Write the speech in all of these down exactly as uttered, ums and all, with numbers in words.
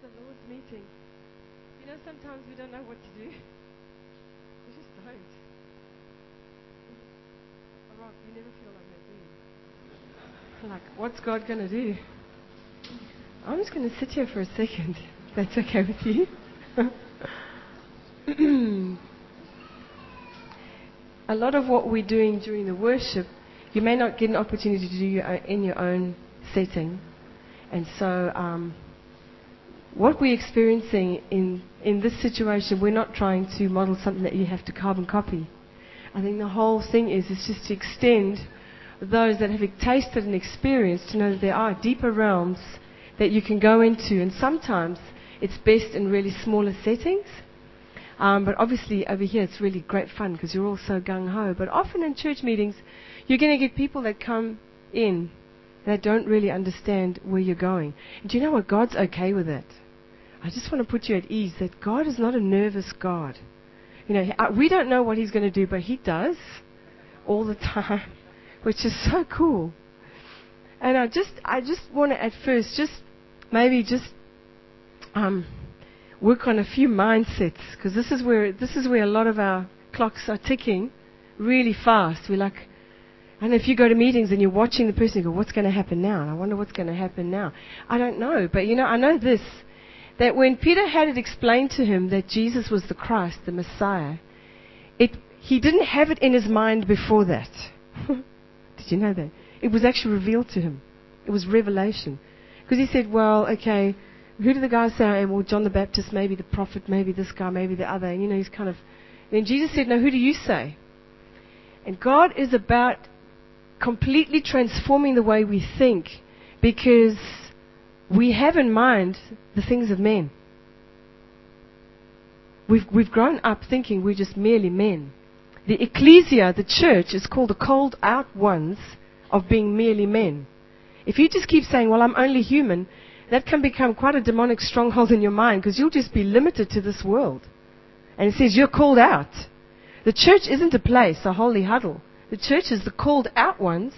Lord's meeting, you know, sometimes we don't know what to do. We just don't. Oh, Rob, you never feel like that, do you? Like, what's God going to do? I'm just going to sit here for a second, if that's okay with you. A lot of what we're doing during the worship, you may not get an opportunity to do your, in your own setting. And so um, what we're experiencing in, in this situation, we're not trying to model something that you have to carbon copy. I think the whole thing is, is just to extend those that have tasted and experienced to know that there are deeper realms that you can go into. And sometimes it's best in really smaller settings. Um, but obviously over here it's really great fun because you're all so gung-ho. But often in church meetings, you're going to get people that come in that don't really understand where you're going. And do you know what? God's okay with that. I just want to put you at ease that God is not a nervous God. You know, we don't know what He's going to do, but He does all the time, which is so cool. And I just, I just want to at first just maybe just um, work on a few mindsets, because this is where this is where a lot of our clocks are ticking really fast. We're like, I don't know if you go to meetings and you're watching the person, you go, what's going to happen now? And I wonder what's going to happen now. I don't know. But, you know, I know this, that when Peter had it explained to him that Jesus was the Christ, the Messiah, it, he didn't have it in his mind before that. Did you know that? It was actually revealed to him. It was revelation. Because he said, well, okay, who do the guys say I am? Well, John the Baptist, maybe the prophet, maybe this guy, maybe the other. And, you know, he's kind of... Then Jesus said, no, who do you say? And God is about completely transforming the way we think, because we have in mind the things of men. We've, we've grown up thinking we're just merely men. The ecclesia, the church, is called the called out ones of being merely men. If you just keep saying, well, I'm only human, that can become quite a demonic stronghold in your mind, because you'll just be limited to this world. And it says you're called out. The church isn't a place, a holy huddle. The church is the called out ones.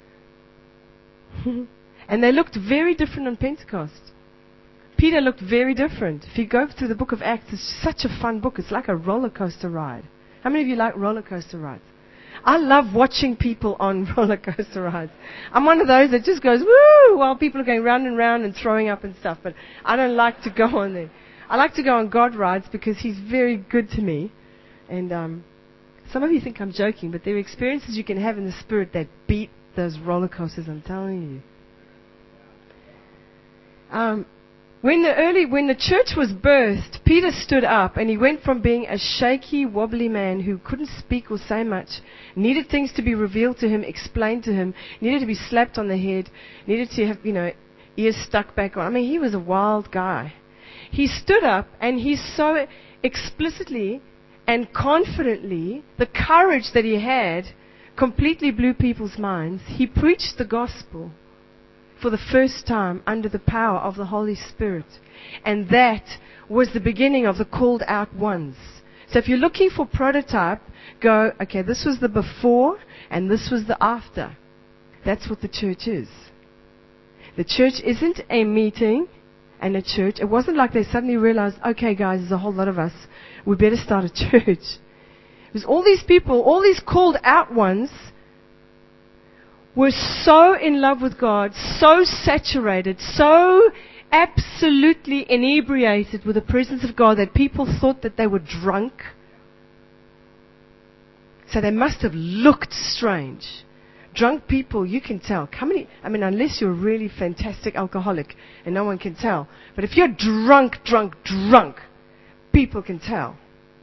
And they looked very different on Pentecost. Peter looked very different. If you go through the book of Acts, it's such a fun book. It's like a roller coaster ride. How many of you like roller coaster rides? I love watching people on roller coaster rides. I'm one of those that just goes, woo, while people are going round and round and throwing up and stuff. But I don't like to go on there. I like to go on God rides because He's very good to me. And um, some of you think I'm joking, but there are experiences you can have in the Spirit that beat those roller coasters, I'm telling you. Um, when the early, when the church was birthed, Peter stood up and he went from being a shaky, wobbly man who couldn't speak or say much, needed things to be revealed to him, explained to him, needed to be slapped on the head, needed to have, you know, ears stuck back on. I mean, he was a wild guy. He stood up and he so explicitly and confidently, the courage that he had completely blew people's minds. He preached the gospel for the first time under the power of the Holy Spirit. And that was the beginning of the called out ones. So if you're looking for prototype, go, okay, this was the before and this was the after. That's what the church is. The church isn't a meeting and a church. It wasn't like they suddenly realized, okay guys, there's a whole lot of us, we better start a church. It was all these people, all these called out ones were so in love with God, so saturated, so absolutely inebriated with the presence of God that people thought that they were drunk. So they must have looked strange. Drunk people, you can tell. How many, I mean, unless you're a really fantastic alcoholic and no one can tell. But if you're drunk, drunk, drunk, people can tell.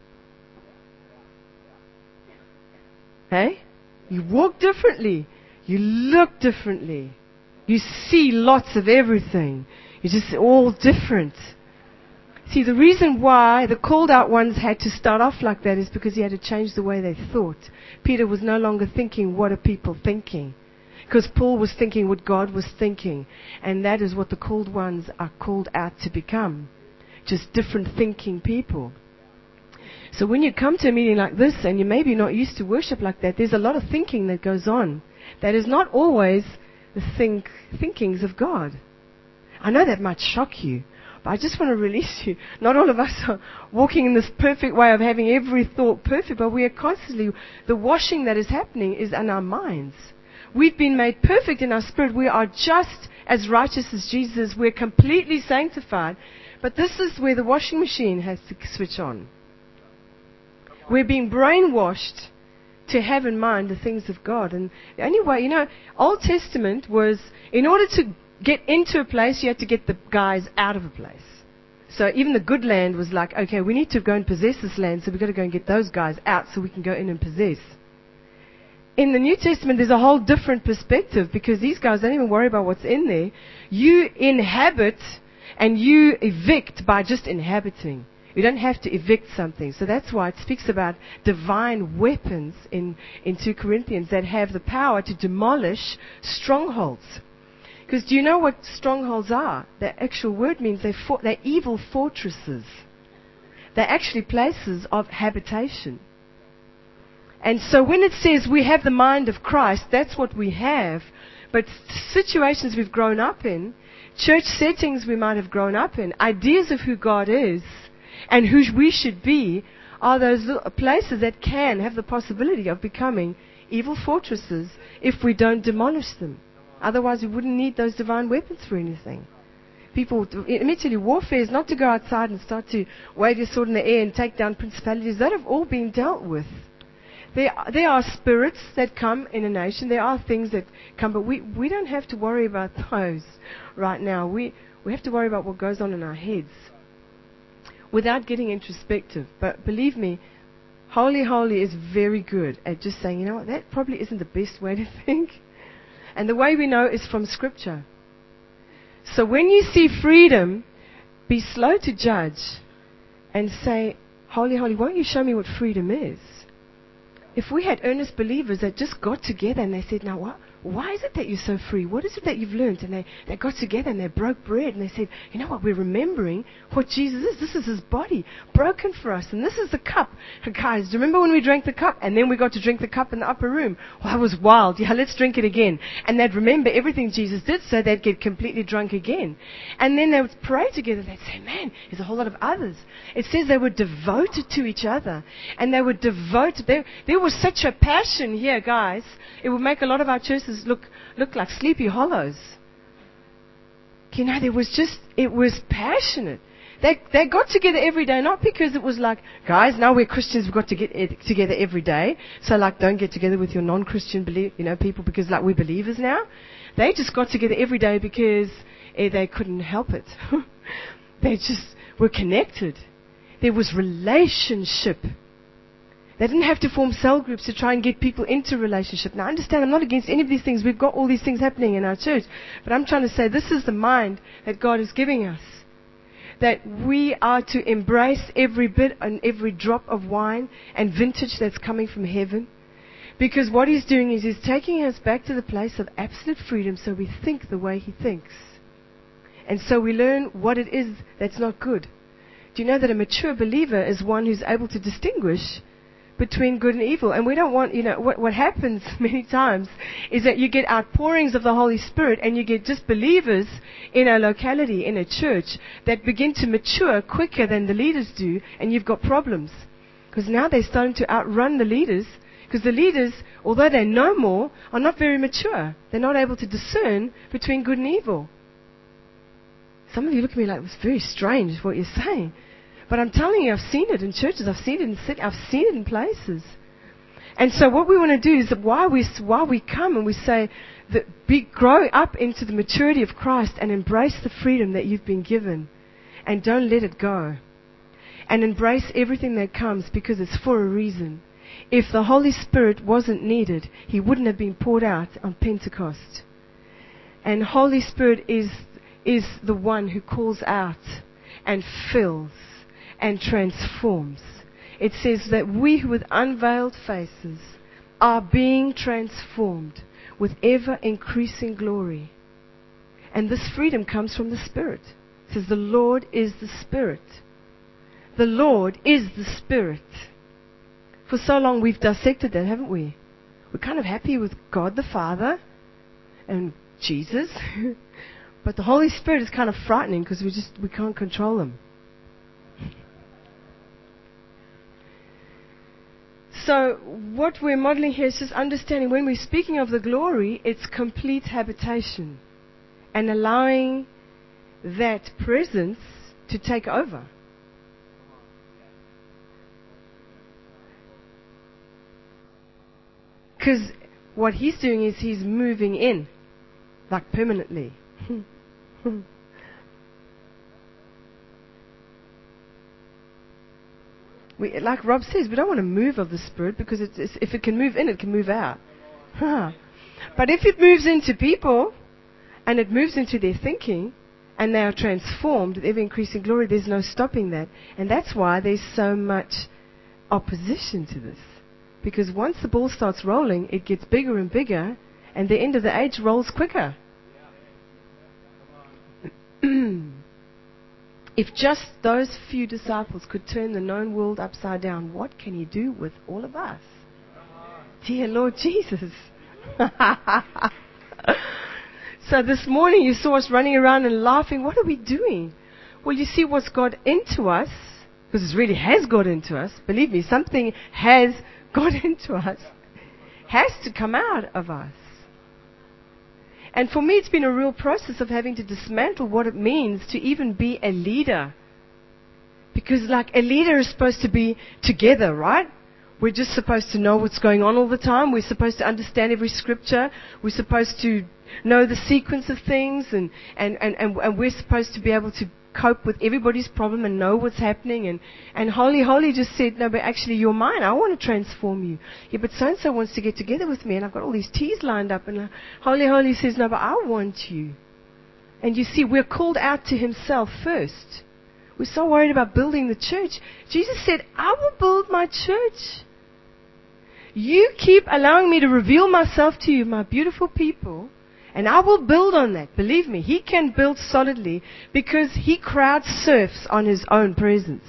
Hey? You walk differently. You look differently. You see lots of everything. You're just all different. See, the reason why the called out ones had to start off like that is because he had to change the way they thought. Peter was no longer thinking, what are people thinking? Because Paul was thinking what God was thinking. And that is what the called ones are called out to become. Just different thinking people. So when you come to a meeting like this and you maybe not used to worship like that, there's a lot of thinking that goes on. That is not always the think, thinkings of God. I know that might shock you. But I just want to release you. Not all of us are walking in this perfect way of having every thought perfect, but we are constantly, the washing that is happening is in our minds. We've been made perfect in our spirit. We are just as righteous as Jesus. We're completely sanctified. But this is where the washing machine has to switch on. We're being brainwashed to have in mind the things of God. And the only way, you know, Old Testament was, in order to get into a place, you had to get the guys out of a place. So even the good land was like, okay, we need to go and possess this land, so we've got to go and get those guys out so we can go in and possess. In the New Testament, there's a whole different perspective, because these guys don't even worry about what's in there. You inhabit and you evict by just inhabiting. You don't have to evict something. So that's why it speaks about divine weapons in, in two Corinthians that have the power to demolish strongholds. Because do you know what strongholds are? The actual word means they're, for, they're evil fortresses. They're actually places of habitation. And so when it says we have the mind of Christ, that's what we have. But situations we've grown up in, church settings we might have grown up in, ideas of who God is and who we should be, are those places that can have the possibility of becoming evil fortresses if we don't demolish them. Otherwise, we wouldn't need those divine weapons for anything. People, immediately, warfare is not to go outside and start to wave your sword in the air and take down principalities. That have all been dealt with. There, there are spirits that come in a nation. There are things that come, but we, we don't have to worry about those right now. We, we have to worry about what goes on in our heads without getting introspective. But believe me, Holy Holy is very good at just saying, you know what, that probably isn't the best way to think. And the way we know is from Scripture. So when you see freedom, be slow to judge and say, Holy Holy, won't you show me what freedom is? If we had earnest believers that just got together and they said, now what, why is it that you're so free? What is it that you've learned? And they, they got together and they broke bread and they said, you know what, we're remembering what Jesus is. This is His body broken for us. And this is the cup. And guys, do you remember when we drank the cup? And then we got to drink the cup in the upper room. Well, that was wild. Yeah, let's drink it again. And they'd remember everything Jesus did, so they'd get completely drunk again. And then they would pray together. They'd say, man, there's a whole lot of others. It says they were devoted to each other. And they were devoted. There, there was such a passion here, guys. It would make a lot of our churches look look like Sleepy Hollows. You know, there was just, it was passionate. They they got together every day, not because it was like, guys, now we're Christians, we've got to get it together every day. So like, don't get together with your non-Christian believe, you know, people because like we're believers now. They just got together every day because eh, they couldn't help it. They just were connected. There was relationship. They didn't have to form cell groups to try and get people into relationship. Now, understand, I'm not against any of these things. We've got all these things happening in our church. But I'm trying to say this is the mind that God is giving us. That we are to embrace every bit and every drop of wine and vintage that's coming from heaven. Because what He's doing is He's taking us back to the place of absolute freedom so we think the way He thinks. And so we learn what it is that's not good. Do you know that a mature believer is one who's able to distinguish between good and evil? And we don't want, you know, what, what happens many times is that you get outpourings of the Holy Spirit and you get just believers in a locality, in a church, that begin to mature quicker than the leaders do, and you've got problems. Because now they're starting to outrun the leaders, because the leaders, although they know more, are not very mature. They're not able to discern between good and evil. Some of you look at me like, it's very strange what you're saying. But I'm telling you, I've seen it in churches, I've seen it in cities, I've seen it in places. And so what we want to do is that while we, while we come and we say, that be, grow up into the maturity of Christ and embrace the freedom that you've been given. And don't let it go. And embrace everything that comes because it's for a reason. If the Holy Spirit wasn't needed, He wouldn't have been poured out on Pentecost. And Holy Spirit is, is the one who calls out and fills and transforms. It says that we with unveiled faces are being transformed with ever increasing glory. And this freedom comes from the Spirit. It says the Lord is the Spirit. The Lord is the Spirit. For so long we've dissected that, haven't we? We're kind of happy with God the Father and Jesus. But the Holy Spirit is kind of frightening because we just we can't control Him. So what we're modeling here is just understanding when we're speaking of the glory, it's complete habitation and allowing that presence to take over. Because what He's doing is He's moving in, like permanently. We, like Rob says, we don't want to move of the Spirit because it's, it's, if it can move in, it can move out. But if it moves into people and it moves into their thinking and they are transformed with ever increasing glory, there's no stopping that. And that's why there's so much opposition to this. Because once the ball starts rolling, it gets bigger and bigger, and the end of the age rolls quicker. If just those few disciples could turn the known world upside down, what can He do with all of us? Dear Lord Jesus. So this morning you saw us running around and laughing. What are we doing? Well, you see what's got into us, because it really has got into us. Believe me, something has got into us, has to come out of us. And for me, it's been a real process of having to dismantle what it means to even be a leader. Because like a leader is supposed to be together, right? We're just supposed to know what's going on all the time. We're supposed to understand every scripture. We're supposed to know the sequence of things. And, and, and, and, and we're supposed to be able to cope with everybody's problem and know what's happening. And, and Holy Holy just said, no, but actually you're mine. I want to transform you. Yeah, but so-and-so wants to get together with me and I've got all these T's lined up. And Holy Holy says, no, but I want you. And you see, we're called out to Himself first. We're so worried about building the church. Jesus said, I will build my church. You keep allowing me to reveal myself to you, my beautiful people. And I will build on that. Believe me, He can build solidly because He crowd surfs on His own presence.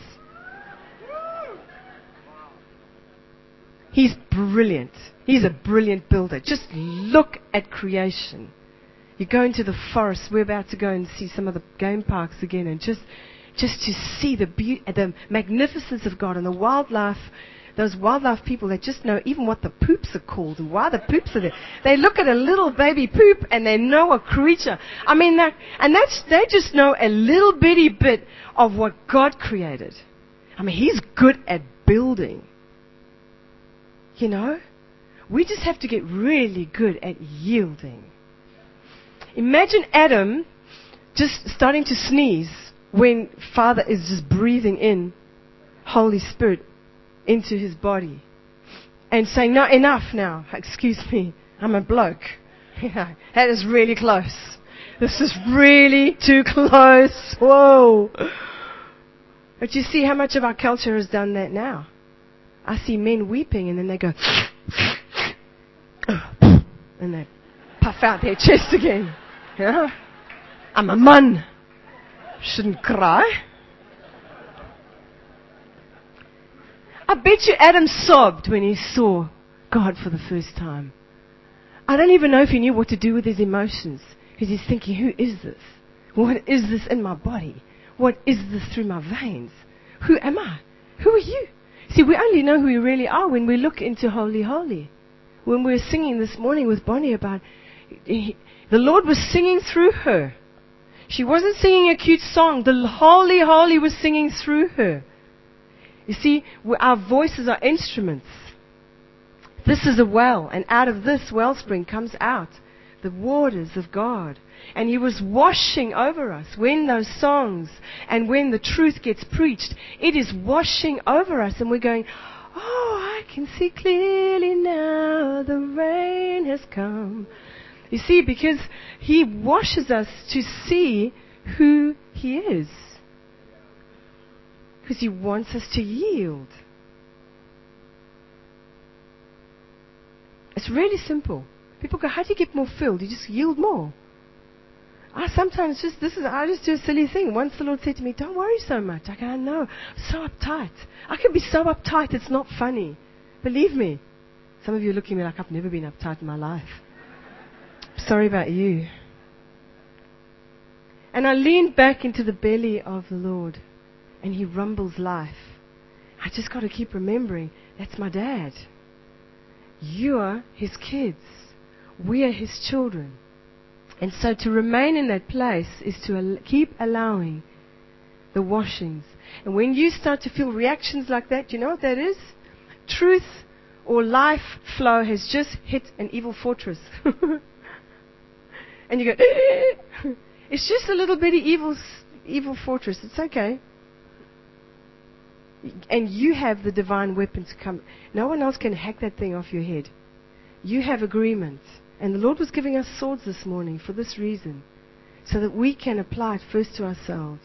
He's brilliant. He's a brilliant builder. Just look at creation. You go into the forest. We're about to go and see some of the game parks again, and just, just to see the beauty, the magnificence of God and the wildlife. Those wildlife people that just know even what the poops are called and why the poops are there. They look at a little baby poop and they know a creature. I mean, that, and that's, they just know a little bitty bit of what God created. I mean, He's good at building. You know? We just have to get really good at yielding. Imagine Adam just starting to sneeze when Father is just breathing in Holy Spirit into his body and saying, no, enough now. Excuse me, I'm a bloke. Yeah, that is really close. This is really too close. Whoa. But you see how much of our culture has done that now. I see men weeping and then they go and they puff out their chest again. Yeah? I'm a man. Shouldn't cry. I bet you Adam sobbed when he saw God for the first time. I don't even know if he knew what to do with his emotions. Because he's thinking, who is this? What is this in my body? What is this through my veins? Who am I? Who are you? See, we only know who we really are when we look into Holy Holy. When we were singing this morning with Bonnie about, he, the Lord was singing through her. She wasn't singing a cute song. The Holy Holy was singing through her. You see, our voices are instruments. This is a well, and out of this wellspring comes out the waters of God. And He was washing over us. When those songs and when the truth gets preached, it is washing over us, and we're going, oh, I can see clearly now, the rain has come. You see, because He washes us to see who He is. Because He wants us to yield. It's really simple. People go, how do you get more filled? You just yield more. I sometimes just, this is, I just do a silly thing. Once the Lord said to me, don't worry so much. I go, I know, I'm so uptight. I can be so uptight, it's not funny. Believe me. Some of you are looking at me like I've never been uptight in my life. Sorry about you. And I leaned back into the belly of the Lord, and He rumbles life. I just got to keep remembering, that's my dad. You're His kids. We are His children. And so to remain in that place is to al- keep allowing the washings. And when you start to feel reactions like that, do you know what that is? Truth or life flow has just hit an evil fortress. And you go, it's just a little bitty evil, evil fortress. It's okay. And you have the divine weapon to come. No one else can hack that thing off your head. You have agreement. And the Lord was giving us swords this morning for this reason, so that we can apply it first to ourselves.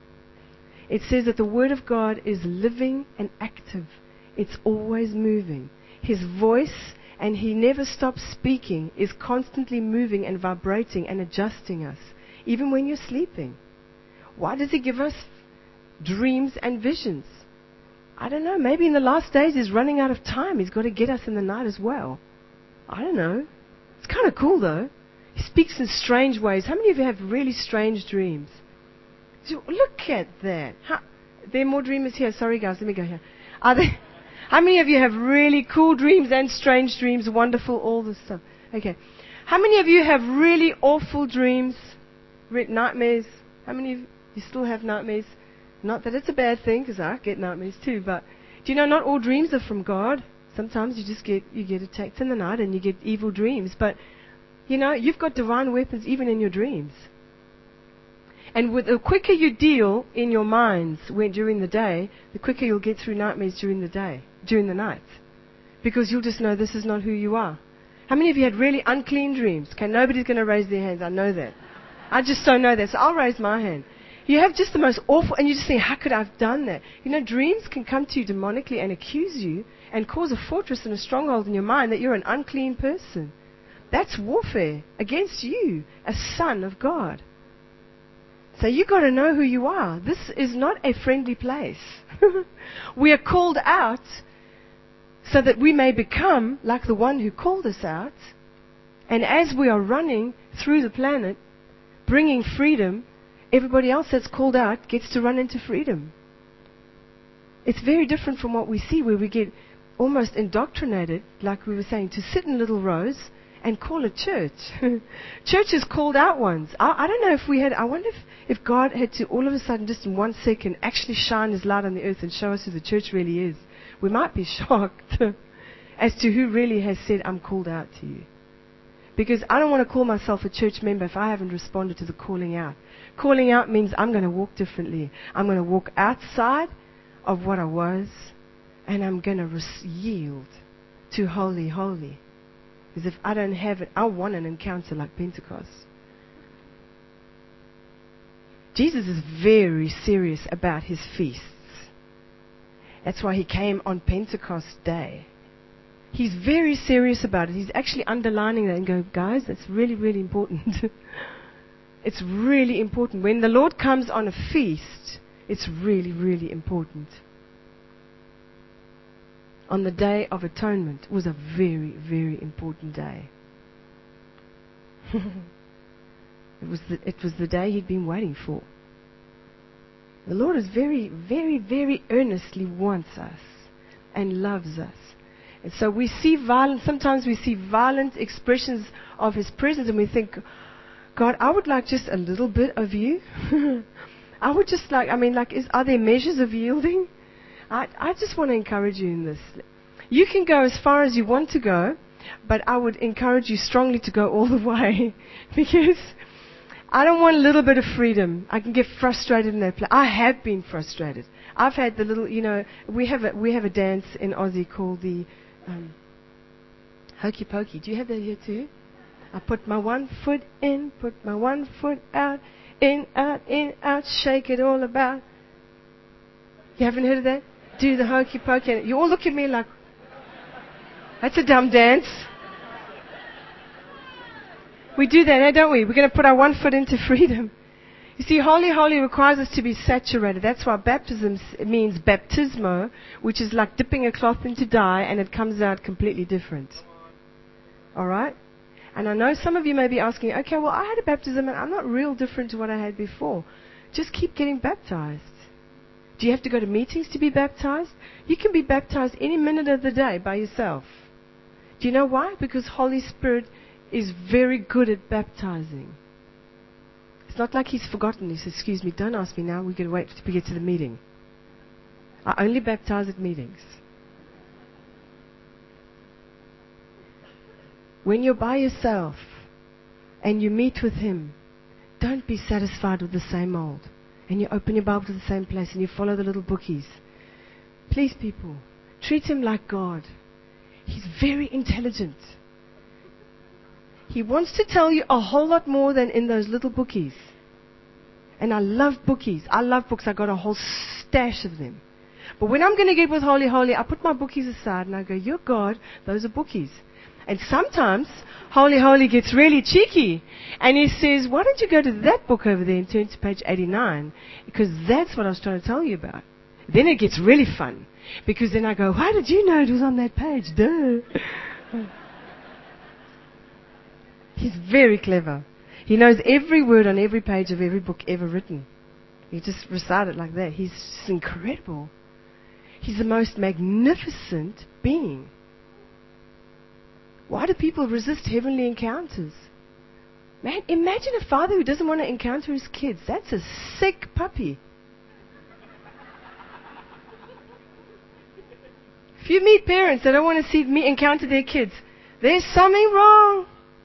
It says that the Word of God is living and active. It's always moving. His voice, and He never stops speaking, is constantly moving and vibrating and adjusting us, even when you're sleeping. Why does He give us dreams and visions? I don't know. Maybe in the last days He's running out of time. He's got to get us in the night as well. I don't know. It's kind of cool, though. He speaks in strange ways. How many of you have really strange dreams? So look at that. How, there are more dreamers here. Sorry, guys. Let me go here. Are there, how many of you have really cool dreams and strange dreams? Wonderful, all this stuff. Okay. How many of you have really awful dreams? Re- nightmares? How many of you still have nightmares? Not that it's a bad thing, because I get nightmares too, but do you know not all dreams are from God? Sometimes you just get you get attacked in the night and you get evil dreams. But, you know, you've got divine weapons even in your dreams. And with the quicker you deal in your minds when, during the day, the quicker you'll get through nightmares during the day, during the night. Because you'll just know this is not who you are. How many of you had really unclean dreams? Okay, nobody's going to raise their hands. I know that. I just don't know that. So I'll raise my hand. You have just the most awful, and you just think, how could I have done that? You know, dreams can come to you demonically and accuse you and cause a fortress and a stronghold in your mind that you're an unclean person. That's warfare against you, a son of God. So you've got to know who you are. This is not a friendly place. We are called out so that we may become like the one who called us out. And as we are running through the planet, bringing freedom, everybody else that's called out gets to run into freedom. It's very different from what we see, where we get almost indoctrinated, like we were saying, to sit in little rows and call it church. Church is called out ones. I, I don't know if we had, I wonder if, if God had to all of a sudden, just in one second, actually shine His light on the earth and show us who the church really is. We might be shocked as to who really has said, I'm called out to you. Because I don't want to call myself a church member if I haven't responded to the calling out. Calling out means I'm going to walk differently. I'm going to walk outside of what I was, and I'm going to res- yield to holy, holy. Because if I don't have it, I want an encounter like Pentecost. Jesus is very serious about His feasts. That's why He came on Pentecost Day. He's very serious about it. He's actually underlining that and going, guys, that's really, really important. It's really important. When the Lord comes on a feast, it's really, really important. On the Day of Atonement was a very, very important day. it was the, it was the day He'd been waiting for. The Lord is very, very, very earnestly wants us and loves us. And so we see violent, sometimes we see violent expressions of His presence and we think, God, I would like just a little bit of you. I would just like, I mean, like, is, are there measures of yielding? I, I just want to encourage you in this. You can go as far as you want to go, but I would encourage you strongly to go all the way. Because I don't want a little bit of freedom. I can get frustrated in that place. I have been frustrated. I've had the little, you know, we have a, we have a dance in Aussie called the um, Hokey Pokey. Do you have that here too? I put my one foot in, put my one foot out, in, out, in, out, shake it all about. You haven't heard of that? Do the Hokey Pokey. You all look at me like, that's a dumb dance. We do that, eh, don't we? We're going to put our one foot into freedom. You see, holy, holy requires us to be saturated. That's why baptism means baptismo, which is like dipping a cloth into dye, and it comes out completely different. All right? And I know some of you may be asking, okay, well, I had a baptism and I'm not real different to what I had before. Just keep getting baptized. Do you have to go to meetings to be baptized? You can be baptized any minute of the day by yourself. Do you know why? Because Holy Spirit is very good at baptizing. It's not like He's forgotten. He says, excuse me, don't ask me now. We're going to wait till we get to the meeting. I only baptize at meetings. When you're by yourself and you meet with Him, don't be satisfied with the same old. And you open your Bible to the same place and you follow the little bookies. Please, people, treat Him like God. He's very intelligent. He wants to tell you a whole lot more than in those little bookies. And I love bookies. I love books. I got a whole stash of them. But when I'm going to get with Holy Holy, I put my bookies aside and I go, you're God, those are bookies. And sometimes Holy Holy gets really cheeky and he says, why don't you go to that book over there and turn to page eighty-nine? Because that's what I was trying to tell you about. Then it gets really fun. Because then I go, how did you know it was on that page? Duh. He's very clever. He knows every word on every page of every book ever written. He just recite it like that. He's just incredible. He's the most magnificent being. Why do people resist heavenly encounters? Man, imagine a father who doesn't want to encounter his kids. That's a sick puppy. If you meet parents that don't want to see me encounter their kids, there's something wrong.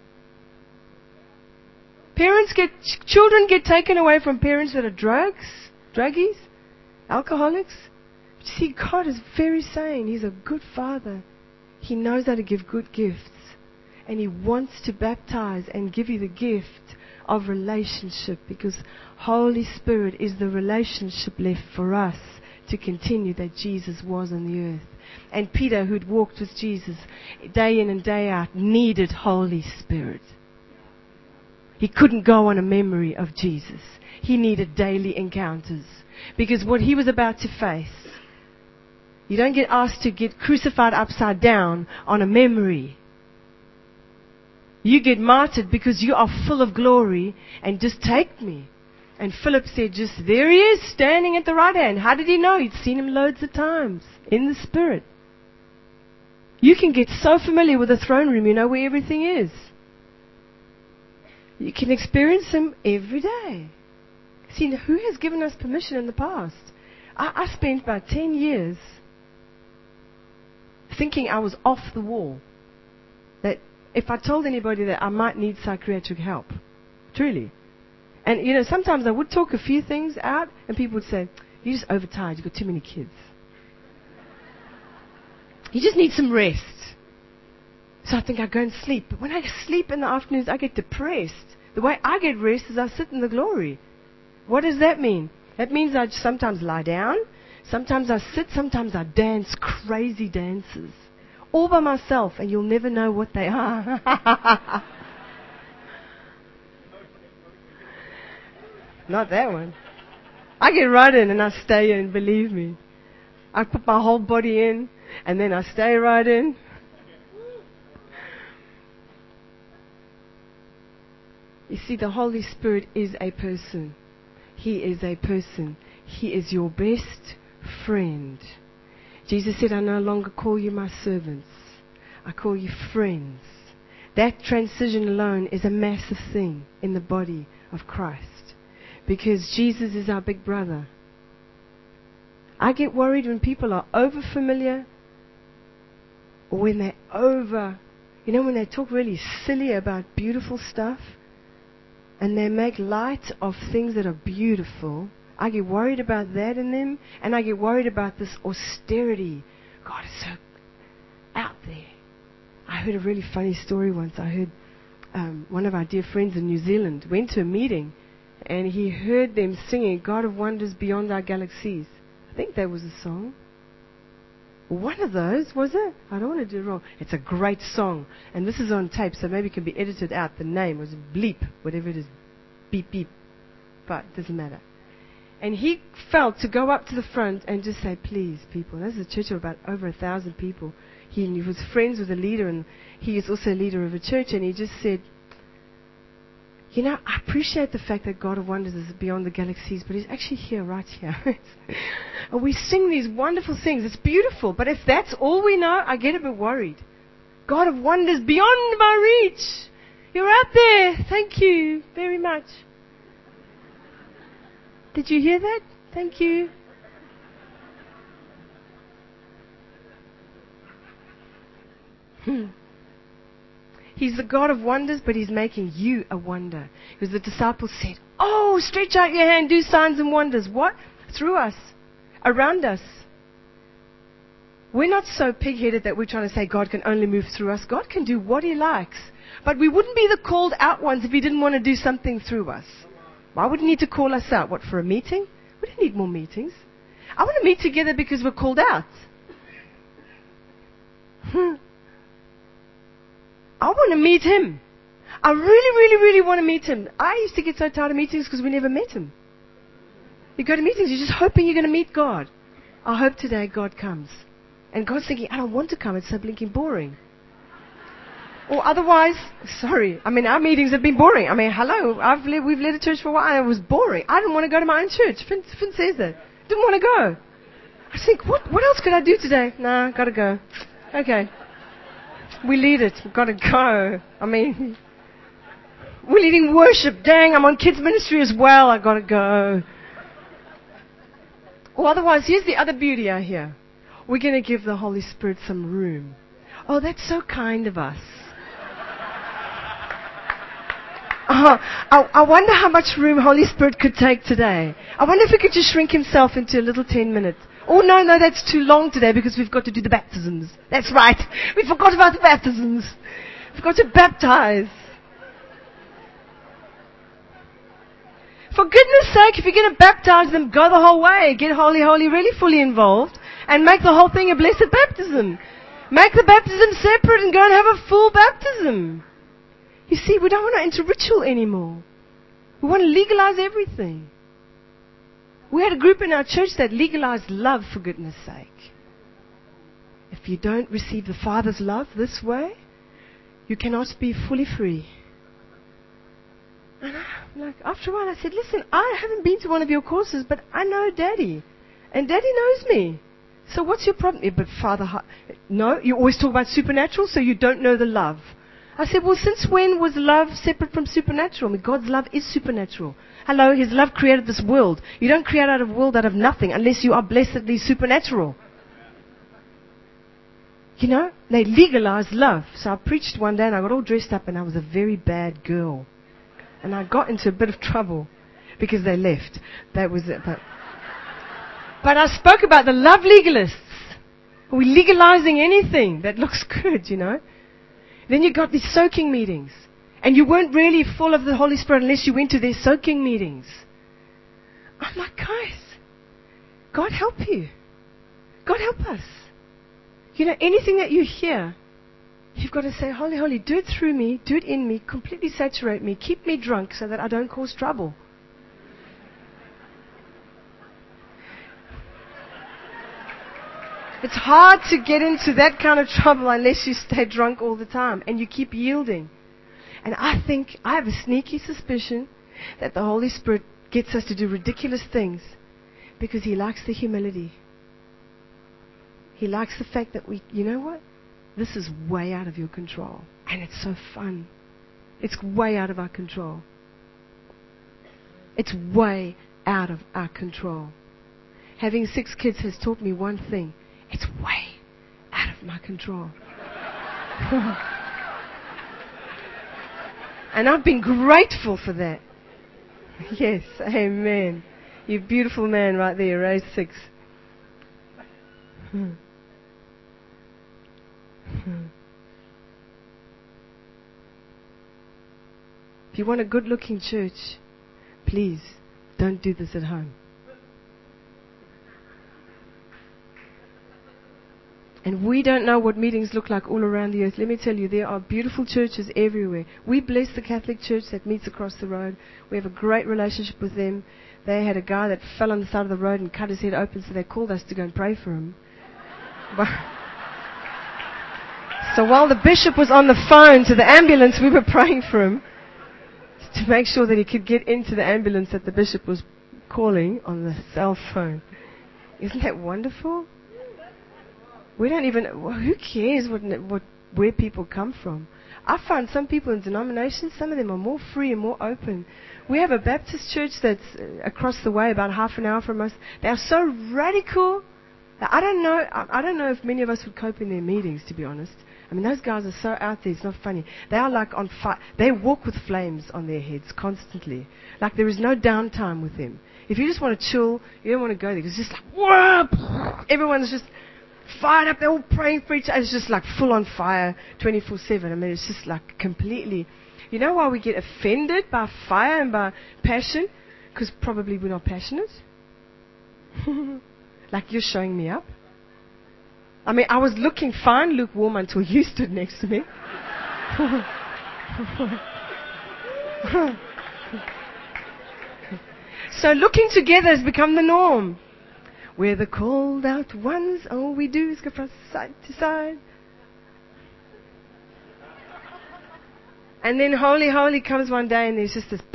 Parents get, children get taken away from parents that are drugs, druggies, alcoholics. But you see, God is very sane. He's a good father. He knows how to give good gifts. And He wants to baptize and give you the gift of relationship, because Holy Spirit is the relationship left for us to continue that Jesus was on the earth. And Peter, who'd walked with Jesus day in and day out, needed Holy Spirit. He couldn't go on a memory of Jesus. He needed daily encounters. Because what he was about to face, you don't get asked to get crucified upside down on a memory. You get martyred because you are full of glory, and just take me. And Philip said, just there he is, standing at the right hand. How did he know? He'd seen him loads of times in the Spirit. You can get so familiar with the throne room, you know where everything is. You can experience Him every day. See, who has given us permission in the past? I, I spent about ten years thinking I was off the wall. That if I told anybody that I might need psychiatric help. Truly. And, you know, sometimes I would talk a few things out, and people would say, you're just overtired, you've got too many kids. You just need some rest. So I think I go and sleep. But when I sleep in the afternoons, I get depressed. The way I get rest is I sit in the glory. What does that mean? That means I sometimes lie down, sometimes I sit, sometimes I dance crazy dances. All by myself, and you'll never know what they are. Not that one. I get right in and I stay in, believe me. I put my whole body in, and then I stay right in. You see, the Holy Spirit is a person. He is a person. He is your best friend. Jesus said, I no longer call you my servants. I call you friends. That transition alone is a massive thing in the body of Christ. Because Jesus is our big brother. I get worried when people are over familiar, or when they're over, you know, when they talk really silly about beautiful stuff, and they make light of things that are beautiful. I get worried about that in them, and I get worried about this austerity. God is so out there. I heard a really funny story once. I heard um, one of our dear friends in New Zealand went to a meeting, and he heard them singing God of Wonders Beyond Our Galaxies. I think that was a song. One of those, was it? I don't want to do it wrong. It's a great song. And this is on tape, so maybe it can be edited out. The name was Bleep, whatever it is. Beep, beep. But it doesn't matter. And he felt to go up to the front and just say, please, people. This is a church of about over a thousand people. He, he was friends with the leader, and he is also a leader of a church, and he just said, you know, I appreciate the fact that God of Wonders is beyond the galaxies, but He's actually here, right here. And we sing these wonderful things. It's beautiful. But if that's all we know, I get a bit worried. God of Wonders beyond my reach. You're out there. Thank you very much. Did you hear that? Thank you. Hmm. He's the God of wonders, but He's making you a wonder. Because the disciples said, oh, stretch out your hand, do signs and wonders. What? Through us. Around us. We're not so pig-headed that we're trying to say God can only move through us. God can do what He likes. But we wouldn't be the called out ones if He didn't want to do something through us. Why would He need to call us out? What, for a meeting? We don't need more meetings. I want to meet together because we're called out. Hmm. I want to meet Him. I really, really, really want to meet Him. I used to get so tired of meetings because we never met Him. You go to meetings, you're just hoping you're going to meet God. I hope today God comes. And God's thinking, I don't want to come. It's so blinking boring. Or otherwise, sorry, I mean, our meetings have been boring. I mean, hello, I've led, we've led a church for a while. It was boring. I didn't want to go to my own church. Finn, Finn says that. Didn't want to go. I think, what, what else could I do today? Nah, got to go. Okay. We lead it. We've got to go. I mean, we're leading worship. Dang, I'm on kids ministry as well. I've got to go. Or otherwise, here's the other beauty I hear. We're going to give the Holy Spirit some room. Oh, that's so kind of us. Oh, I, I wonder how much room Holy Spirit could take today. I wonder if He could just shrink Himself into a little ten minutes. Oh, no, no, that's too long today because we've got to do the baptisms. That's right. We forgot about the baptisms. We've got to baptize. For goodness sake, if you're going to baptize them, go the whole way. Get Holy Holy really fully involved and make the whole thing a blessed baptism. Make the baptism separate and go and have a full baptism. You see, we don't want to enter ritual anymore. We want to legalize everything. We had a group in our church that legalized love, for goodness sake. If you don't receive the Father's love this way, you cannot be fully free. And I, like, after a while I said, listen, I haven't been to one of your courses, but I know Daddy. And Daddy knows me. So what's your problem? Yeah, but Father, no, you always talk about supernatural, so you don't know the love. I said, well, since when was love separate from supernatural? I mean, God's love is supernatural. Hello, His love created this world. You don't create out of a world out of nothing unless you are blessedly supernatural. You know, they legalized love. So I preached one day and I got all dressed up and I was a very bad girl. And I got into a bit of trouble because they left. That was it. But, but I spoke about the love legalists. Are we legalizing anything that looks good, you know? Then you got these soaking meetings. And you weren't really full of the Holy Spirit unless you went to their soaking meetings. I'm like, guys, God help you. God help us. You know, anything that you hear, you've got to say, Holy, Holy, do it through me, do it in me, completely saturate me, keep me drunk so that I don't cause trouble. It's hard to get into that kind of trouble unless you stay drunk all the time and you keep yielding. And I think, I have a sneaky suspicion that the Holy Spirit gets us to do ridiculous things because He likes the humility. He likes the fact that we, you know what? This is way out of your control. And it's so fun. It's way out of our control. It's way out of our control. Having six kids has taught me one thing. It's way out of my control. And I've been grateful for that. Yes, amen. You beautiful man right there, raised six. Hmm. Hmm. If you want a good-looking church, please don't do this at home. And we don't know what meetings look like all around the earth. Let me tell you, there are beautiful churches everywhere. We bless the Catholic Church that meets across the road. We have a great relationship with them. They had a guy that fell on the side of the road and cut his head open, so they called us to go and pray for him. So while the bishop was on the phone to the ambulance, we were praying for him to make sure that he could get into the ambulance that the bishop was calling on the cell phone. Isn't that wonderful? We don't even, well, who cares what, what, where people come from? I find some people in denominations, some of them are more free and more open. We have a Baptist church that's across the way, about half an hour from us. They are so radical that I don't know, I don't know if many of us would cope in their meetings, to be honest. I mean, those guys are so out there, it's not funny. They are like on fire. They walk with flames on their heads constantly. Like there is no downtime with them. If you just want to chill, you don't want to go there. It's just like, whoa! Everyone's just fired up. They're all praying for each other. It's just like full on fire twenty-four seven. I mean, it's just like completely. You know why we get offended by fire and by passion? Because probably we're not passionate. Like you're showing me up. I mean, I was looking fine, lukewarm, until you stood next to me. So looking together has become the norm. We're the called out ones. All we do is go from side to side. And then holy, holy comes one day and there's just this.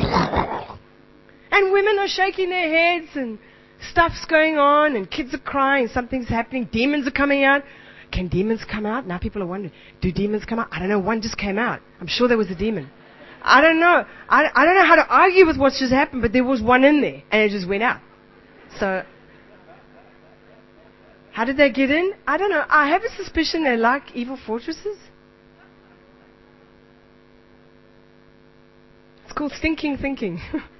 And women are shaking their heads and stuff's going on and kids are crying. Something's happening. Demons are coming out. Can demons come out? Now people are wondering, do demons come out? I don't know. One just came out. I'm sure there was a demon. I don't know. I, I don't know how to argue with what's just happened, but there was one in there and it just went out. So, how did they get in? I don't know. I have a suspicion they're like evil fortresses. It's called stinking thinking.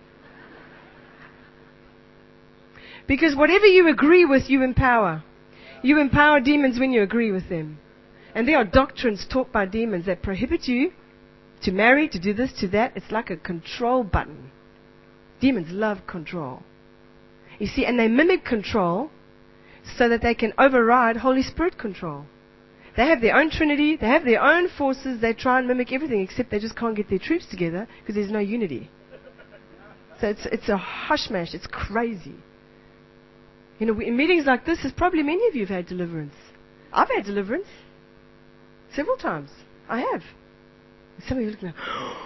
Because whatever you agree with, you empower. You empower demons when you agree with them. And there are doctrines taught by demons that prohibit you to marry, to do this, to that. It's like a control button. Demons love control. You see, and they mimic control so that they can override Holy Spirit control. They have their own Trinity. They have their own forces. They try and mimic everything, except they just can't get their troops together because there's no unity. So it's, it's a hush-mash. It's crazy. You know, in meetings like this, there's probably many of you have had deliverance. I've had deliverance. Several times. I have. Some of you looking like,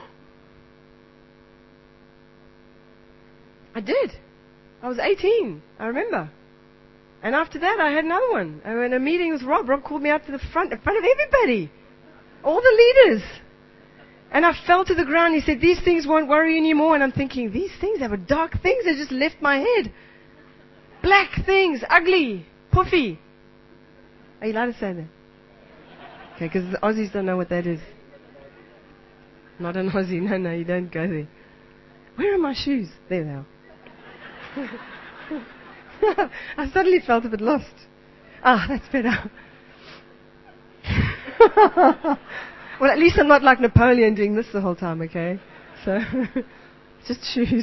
I did. I was eighteen, I remember. And after that, I had another one. I was in a meeting with Rob. Rob called me out to the front, in front of everybody. All the leaders. And I fell to the ground. He said, these things won't worry you anymore. And I'm thinking, these things, they were dark things. They just left my head. Black things, ugly, puffy. Are you allowed to say that? Okay, because the Aussies don't know what that is. Not an Aussie. No, no, you don't go there. Where are my shoes? There they are. I suddenly felt a bit lost. Ah, that's better. Well, at least I'm not like Napoleon doing this the whole time, okay? So, just shoes.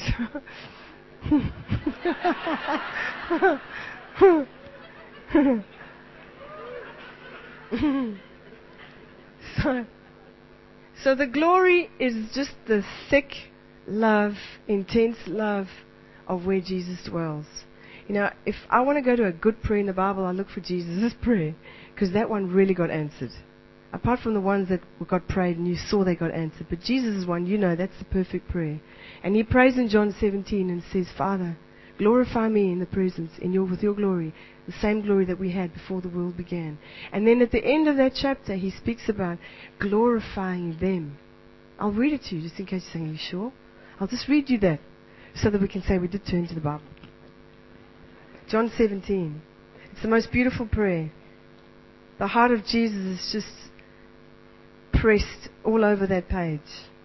so, so the glory is just the thick love, intense love of where Jesus dwells. You know, if I want to go to a good prayer in the Bible, I look for Jesus' prayer, because that one really got answered. Apart from the ones that got prayed and you saw they got answered. But Jesus' one, you know, that's the perfect prayer. And he prays in John seventeen and says, Father, glorify me in the presence, in your, with your glory, the same glory that we had before the world began. And then at the end of that chapter, he speaks about glorifying them. I'll read it to you, just in case you're saying, are you sure? I'll just read you that, so that we can say we did turn to the Bible. John seventeen. It's the most beautiful prayer. The heart of Jesus is just pressed all over that page.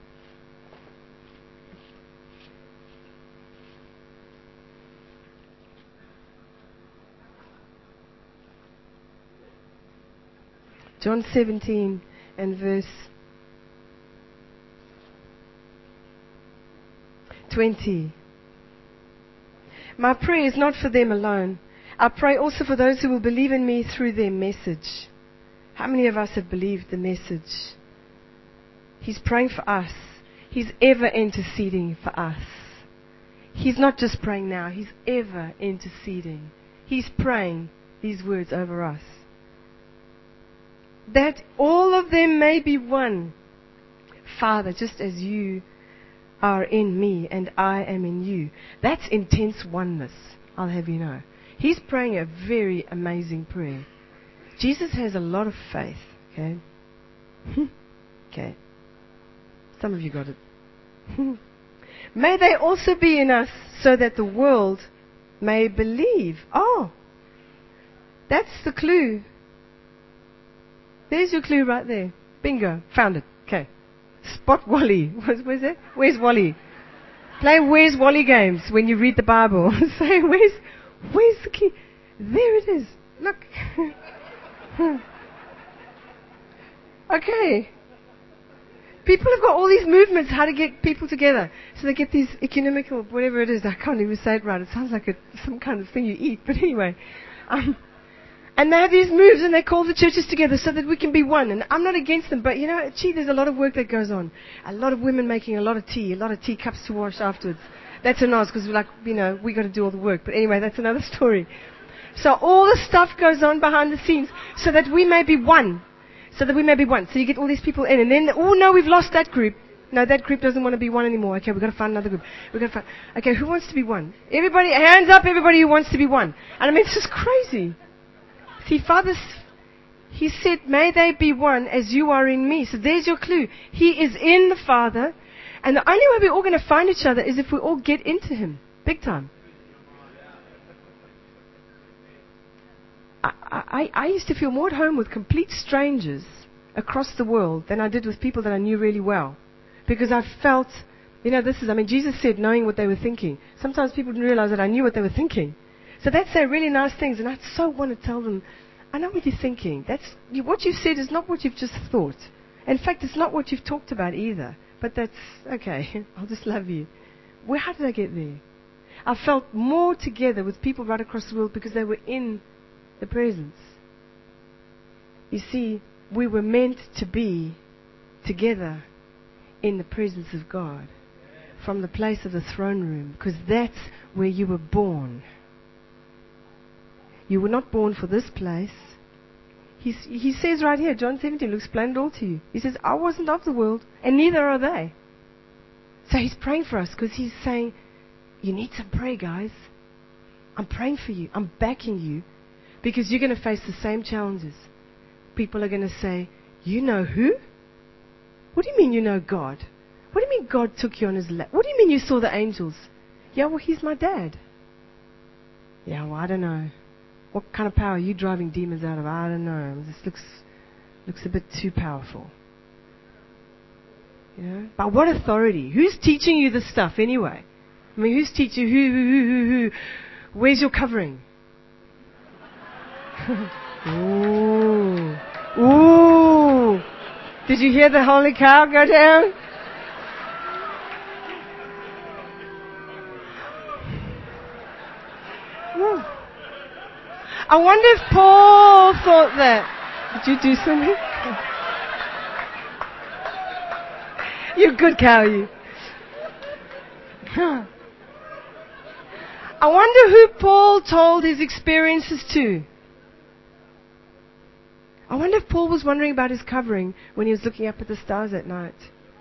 John seventeen and verse twenty. My prayer is not for them alone. I pray also for those who will believe in me through their message. How many of us have believed the message? He's praying for us. He's ever interceding for us. He's not just praying now. He's ever interceding. He's praying these words over us. That all of them may be one. Father, just as you are in me and I am in you. That's intense oneness, I'll have you know. He's praying a very amazing prayer. Jesus has a lot of faith, okay? Okay. Some of you got it. May they also be in us so that the world may believe. Oh, that's the clue. There's your clue right there. Bingo. Found it. Okay. Spot Wally. Where's, where's it? Where's Wally? Play Where's Wally games when you read the Bible. Say, where's, where's the key? There it is. Look. Okay. People have got all these movements how to get people together. So they get these economical, whatever it is. I can't even say it right. It sounds like a, some kind of thing you eat. But anyway. Um, and they have these moves and they call the churches together so that we can be one. And I'm not against them. But, you know, gee, there's a lot of work that goes on. A lot of women making a lot of tea. A lot of teacups to wash afterwards. That's a nos because we're like, you know, we got to do all the work. But anyway, that's another story. So all the stuff goes on behind the scenes so that we may be one. So that we may be one. So you get all these people in. And then, oh, no, we've lost that group. No, that group doesn't want to be one anymore. Okay, we've got to find another group. We've got to find... Okay, who wants to be one? Everybody, hands up, everybody who wants to be one. And I mean, it's just crazy. See, Father, He said, may they be one as you are in me. So there's your clue. He is in the Father. And the only way we're all going to find each other is if we all get into Him. Big time. I, I, I used to feel more at home with complete strangers across the world than I did with people that I knew really well. Because I felt, you know, this is, I mean, Jesus said knowing what they were thinking. Sometimes people didn't realize that I knew what they were thinking. So that's say really nice things, and I so want to tell them, I know what you're thinking. That's you, what you've said is not what you've just thought. In fact, it's not what you've talked about either. But that's, okay, I'll just love you. Where, how did I get there? I felt more together with people right across the world because they were in the presence. You see, we were meant to be together in the presence of God from the place of the throne room, because that's where you were born. You were not born for this place. He's, he says right here, John seventeen, will explain it all to you. He says, I wasn't of the world, and neither are they. So he's praying for us because he's saying, you need some prayer, guys. I'm praying for you. I'm backing you. Because you're going to face the same challenges. People are going to say, you know who? What do you mean you know God? What do you mean God took you on His lap? What do you mean you saw the angels? Yeah, well, He's my dad. Yeah, well, I don't know. What kind of power are you driving demons out of? I don't know. This looks looks a bit too powerful. You know? By what authority? Who's teaching you this stuff anyway? I mean, who's teaching? Who, who, who, who, who? Where's your covering? Ooh. Ooh. Did you hear the holy cow go down? Ooh. I wonder if Paul thought that. Did you do something? You're a good cow, you. I wonder who Paul told his experiences to. I wonder if Paul was wondering about his covering when he was looking up at the stars at night.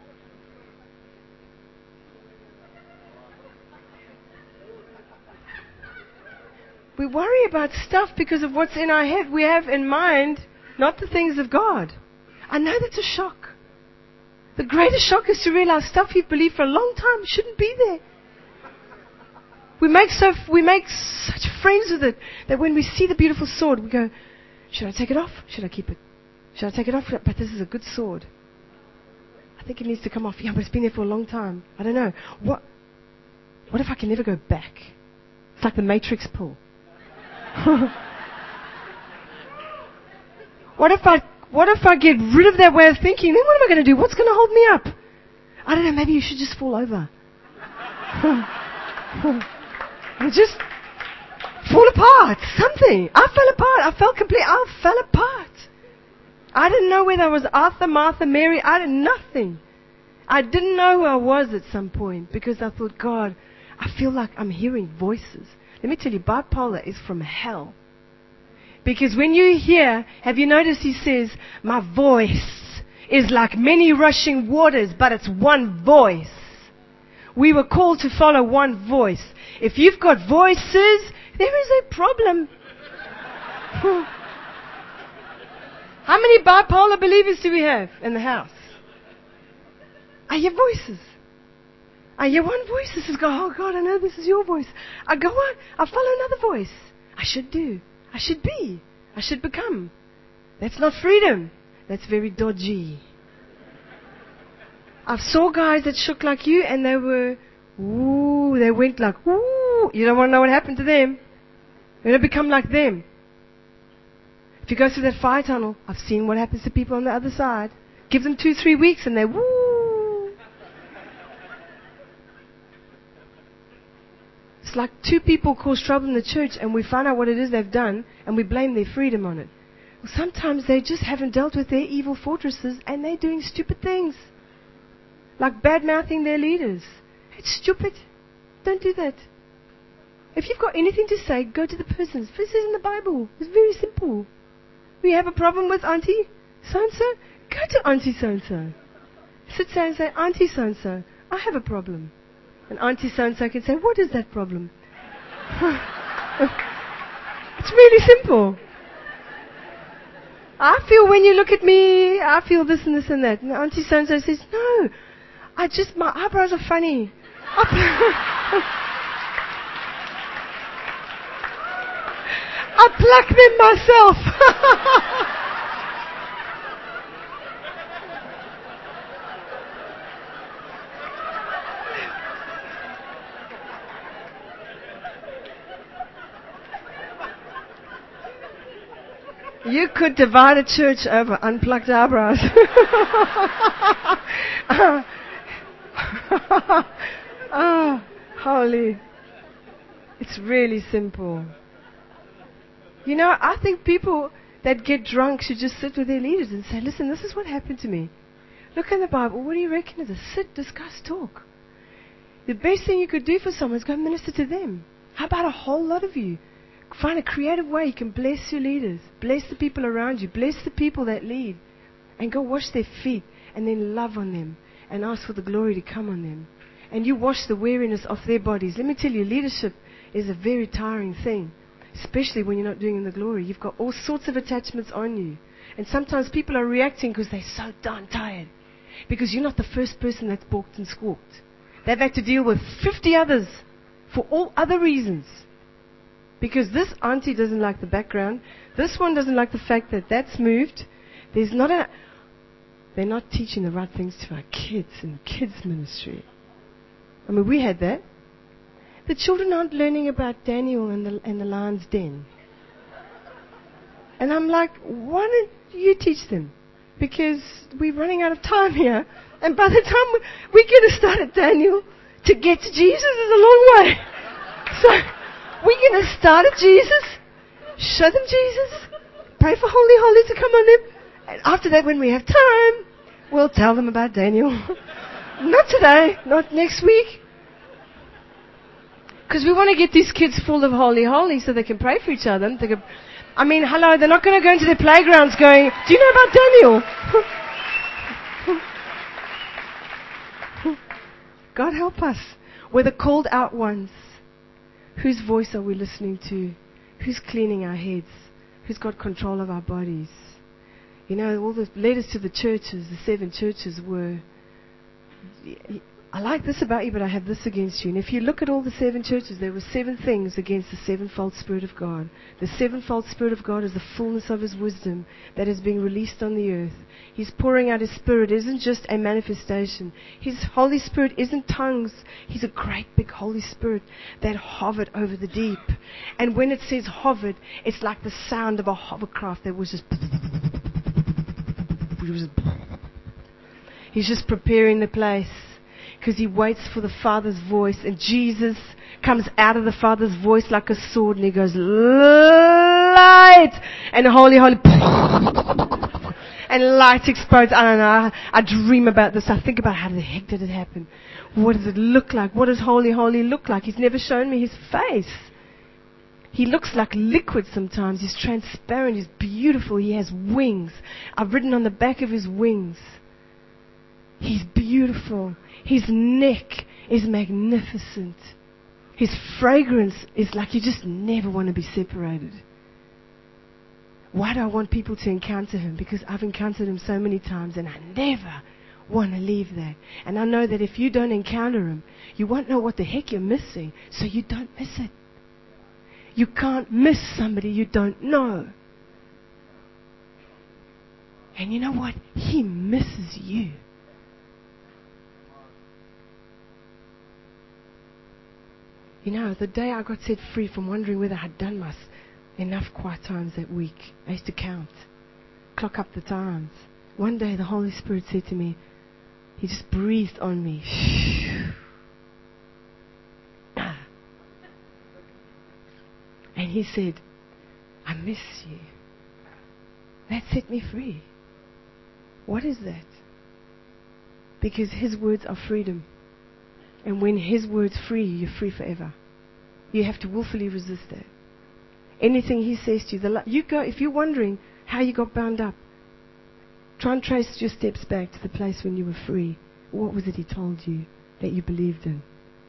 We worry about stuff because of what's in our head. We have in mind not the things of God. I know that's a shock. The greatest shock is to realize stuff you've believed for a long time shouldn't be there. We make so we make such friends with it that when we see the beautiful sword, we go, should I take it off? Should I keep it? Should I take it off? But this is a good sword. I think it needs to come off. Yeah, but it's been there for a long time. I don't know. What What if I can never go back? It's like the Matrix pull. What if I What if I get rid of that way of thinking? Then what am I going to do? What's going to hold me up? I don't know. Maybe you should just fall over. Just fall apart. Something. I fell apart. I fell complete. I fell apart. I didn't know whether I was Arthur, Martha, Mary. I didn't nothing. I didn't know who I was at some point because I thought, God, I feel like I'm hearing voices. Let me tell you, bipolar is from hell. Because when you hear, have you noticed he says, my voice is like many rushing waters, but it's one voice. We were called to follow one voice. If you've got voices, there is a problem. How many bipolar believers do we have in the house? I hear voices. I hear one voice. This is God. Oh God, I know this is your voice. I go on. I follow another voice. I should do. I should be. I should become. That's not freedom. That's very dodgy. I saw guys that shook like you and they were, ooh, they went like, ooh. You don't want to know what happened to them. You're going to become like them. If you go through that fire tunnel, I've seen what happens to people on the other side. Give them two, three weeks and they, woo. It's like two people cause trouble in the church and we find out what it is they've done and we blame their freedom on it. Well, sometimes they just haven't dealt with their evil fortresses and they're doing stupid things. Like bad-mouthing their leaders. It's stupid. Don't do that. If you've got anything to say, go to the person. This is in the Bible. It's very simple. We have a problem with Auntie so-and-so. Go to Auntie so-and-so. Sit down and say, Auntie so-and-so, I have a problem. And Auntie so-and-so can say, what is that problem? It's really simple. I feel when you look at me, I feel this and this and that. And Auntie so-and-so says, no, I just, my eyebrows are funny. I pluck them myself. You could divide a church over unplucked eyebrows. Oh, holy. It's really simple. You know, I think people that get drunk should just sit with their leaders and say, listen, this is what happened to me. Look in the Bible. What do you reckon of this? Sit, discuss, talk. The best thing you could do for someone is go minister to them. How about a whole lot of you? Find a creative way you can bless your leaders. Bless the people around you. Bless the people that lead. And go wash their feet and then love on them and ask for the glory to come on them. And you wash the weariness off their bodies. Let me tell you, leadership is a very tiring thing. Especially when you're not doing in the glory. You've got all sorts of attachments on you. And sometimes people are reacting because they're so darn tired. Because you're not the first person that's balked and squawked. They've had to deal with fifty others for all other reasons. Because this auntie doesn't like the background. This one doesn't like the fact that that's moved. There's not a... They're not teaching the right things to our kids in the kids ministry. I mean, we had that. The children aren't learning about Daniel and the, and the lion's den. And I'm like, why don't you teach them? Because we're running out of time here. And by the time we, we get to start at Daniel, to get to Jesus is a long way. So we're going to start at Jesus, show them Jesus, pray for Holy Holy to come on them. And after that, when we have time, we'll tell them about Daniel. Not today, not next week. Because we want to get these kids full of Holy Holy so they can pray for each other. They can, I mean, hello, they're not going to go into their playgrounds going, do you know about Daniel? God help us. We're the called out ones. Whose voice are we listening to? Who's cleaning our heads? Who's got control of our bodies? You know, all the letters to the churches, the seven churches were... I like this about you, but I have this against you. And if you look at all the seven churches, there were seven things against the sevenfold Spirit of God. The sevenfold Spirit of God is the fullness of His wisdom that is being released on the earth. He's pouring out His Spirit. It isn't just a manifestation. His Holy Spirit isn't tongues. He's a great big Holy Spirit that hovered over the deep. And when it says hovered, it's like the sound of a hovercraft that was just... He's just preparing the place. Because he waits for the Father's voice, and Jesus comes out of the Father's voice like a sword, and he goes, light! And holy, holy, and light explodes. I don't know, I, I dream about this. I think about how the heck did it happen? What does it look like? What does holy, holy look like? He's never shown me his face. He looks like liquid sometimes. He's transparent. He's beautiful. He has wings. I've written on the back of his wings. He's beautiful. His neck is magnificent. His fragrance is like you just never want to be separated. Why do I want people to encounter him? Because I've encountered him so many times and I never want to leave that. And I know that if you don't encounter him, you won't know what the heck you're missing. So you don't miss it. You can't miss somebody you don't know. And you know what? He misses you. You know, the day I got set free from wondering whether I'd done my enough quiet times that week, I used to count, clock up the times. One day the Holy Spirit said to me, he just breathed on me. And he said, I miss you. That set me free. What is that? Because his words are freedom. And when his words free you, you're free forever. You have to willfully resist that. Anything he says to you, the, you go, if you're wondering how you got bound up, try and trace your steps back to the place when you were free. What was it he told you that you believed in?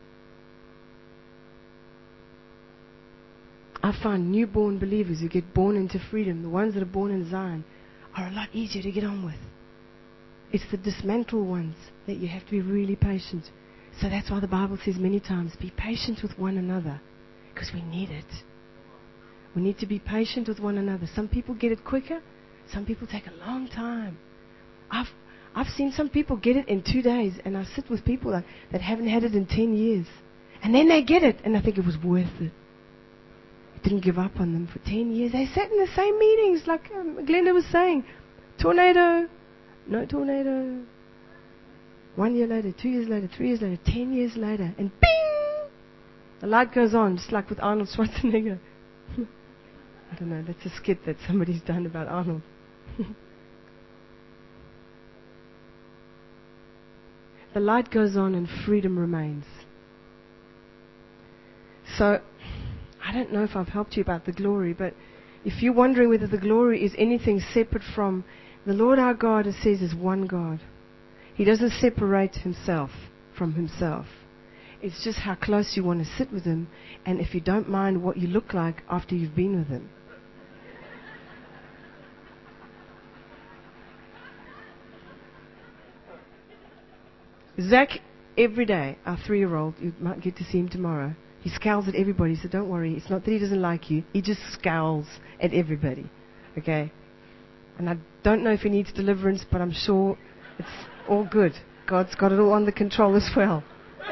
I find newborn believers who get born into freedom, the ones that are born in Zion, are a lot easier to get on with. It's the dismantled ones that you have to be really patient. So that's why the Bible says many times, be patient with one another, because we need it. We need to be patient with one another. Some people get it quicker, some people take a long time. I've I've seen some people get it in two days, and I sit with people that, that haven't had it in ten years. And then they get it, and I think it was worth it. Didn't give up on them for ten years. They sat in the same meetings, like um, Glenda was saying. Tornado, no tornado. One year later, two years later, three years later, ten years later, and bing! The light goes on, just like with Arnold Schwarzenegger. I don't know, that's a skit that somebody's done about Arnold. The light goes on and freedom remains. So, I don't know if I've helped you about the glory, but if you're wondering whether the glory is anything separate from the Lord our God, it says is one God. He doesn't separate himself from himself. It's just how close you want to sit with him, and if you don't mind what you look like after you've been with him. Zach, every day, our three-year-old, you might get to see him tomorrow, he scowls at everybody, so don't worry. It's not that he doesn't like you. He just scowls at everybody. Okay? And I don't know if he needs deliverance, but I'm sure it's all good. God's got it all under control as well.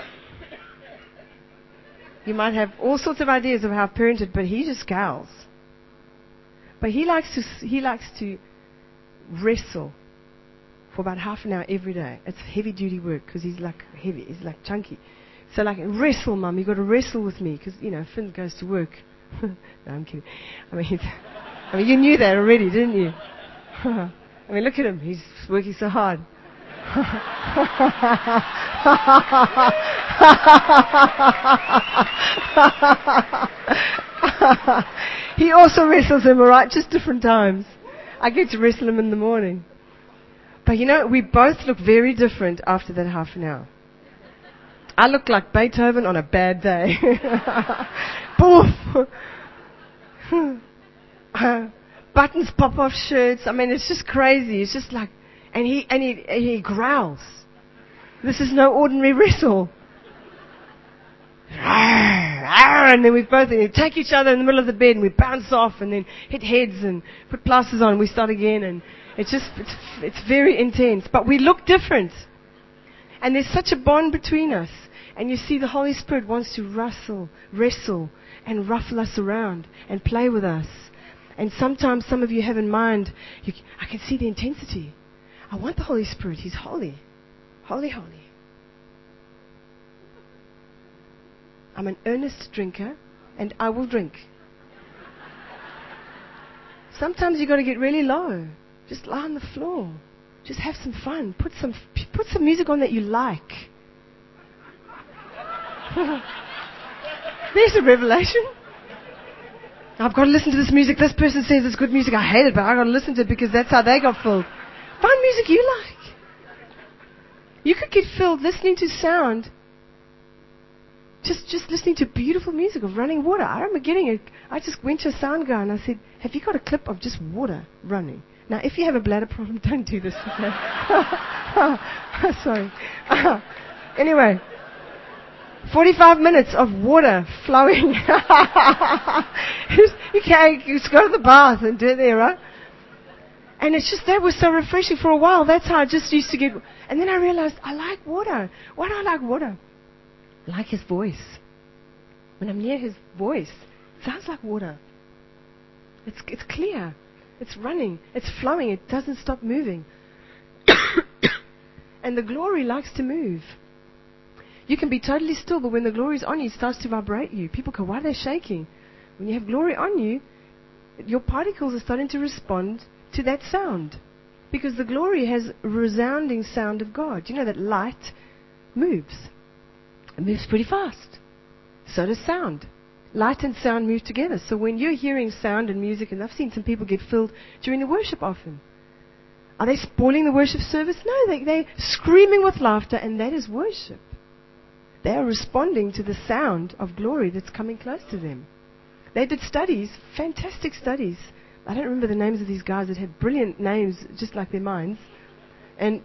You might have all sorts of ideas of how I've parented, but he just scowls. But he likes to he likes to wrestle for about half an hour every day. It's heavy duty work because he's like heavy, he's like chunky. So like, wrestle, Mum, you've got to wrestle with me, because, you know, Finn goes to work. No, I'm kidding. I mean, I mean, you knew that already, didn't you? I mean, look at him, he's working so hard. He also wrestles him, alright, just different times. I get to wrestle him in the morning. But you know, we both look very different after that half an hour. I look like Beethoven on a bad day. Poof! Buttons pop off shirts. I mean, it's just crazy. It's just like, and he and he and he growls. This is no ordinary wrestle. And then we both take each other in the middle of the bed and we bounce off and then hit heads and put plasters on and we start again, and it's just it's, it's very intense. But we look different. And there's such a bond between us. And you see, the Holy Spirit wants to wrestle, wrestle, and ruffle us around and play with us. And sometimes some of you have in mind, you, I can see the intensity. I want the Holy Spirit. He's holy. Holy, holy. I'm an earnest drinker, and I will drink. Sometimes you've got to get really low. Just lie on the floor. Just have some fun. Put some, put some music on that you like. There's a revelation. I've got to listen to this music. This person says it's good music. I hate it, but I've got to listen to it because that's how they got filled. Find music you like. You could get filled listening to sound. Just just listening to beautiful music of running water. I remember getting it. I just went to a sound guy and I said, have you got a clip of just water running? Now, if you have a bladder problem, don't do this. Sorry. Anyway, forty-five minutes of water flowing. You can't you just go to the bath and do it there, right? And it's just, that was so refreshing for a while. That's how I just used to get. And then I realized I like water. Why do I like water? I like his voice. When I'm near his voice, it sounds like water. It's it's clear. It's running. It's flowing. It doesn't stop moving. And the glory likes to move. You can be totally still, but when the glory is on you, it starts to vibrate you. People go, why are they shaking? When you have glory on you, your particles are starting to respond to that sound. Because the glory has a resounding sound of God. You know that light moves. It moves pretty fast. So does sound. Light and sound move together. So when you're hearing sound and music, and I've seen some people get filled during the worship often. Are they spoiling the worship service? No, they, they're screaming with laughter, and that is worship. They are responding to the sound of glory that's coming close to them. They did studies, fantastic studies. I don't remember the names of these guys that had brilliant names, just like their minds. And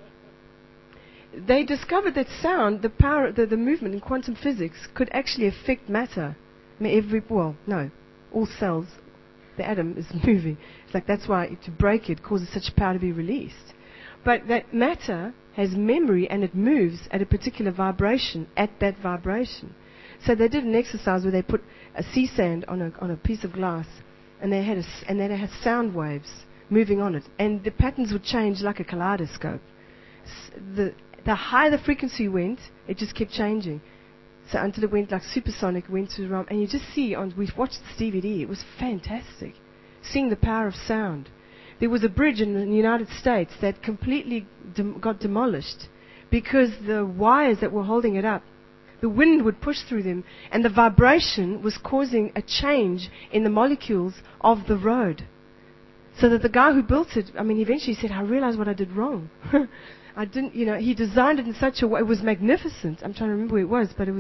they discovered that sound, the power, the, the movement in quantum physics, could actually affect matter. I mean, every, well, no, all cells, the atom is moving. It's like that's why to break it causes such power to be released. But that matter has memory and it moves at a particular vibration, at that vibration. So they did an exercise where they put a sea sand on a on a piece of glass, and they had a, and then they had sound waves moving on it, and the patterns would change like a kaleidoscope. S- the the higher the frequency went, it just kept changing. So until it went like supersonic, went to the realm, and you just see on. We've watched this D V D. It was fantastic, seeing the power of sound. There was a bridge in the United States that completely dem- got demolished because the wires that were holding it up, the wind would push through them, and the vibration was causing a change in the molecules of the road. So that the guy who built it, I mean, eventually said, I realized what I did wrong. I didn't, you know, he designed it in such a way, it was magnificent. I'm trying to remember where it was, but it was,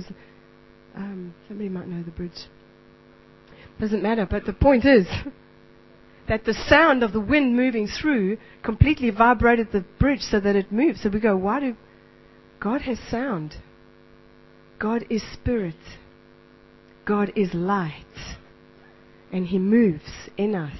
um, somebody might know the bridge. Doesn't matter, but the point is that the sound of the wind moving through completely vibrated the bridge so that it moved. So we go, why do, God has sound. God is spirit. God is light. And He moves in us.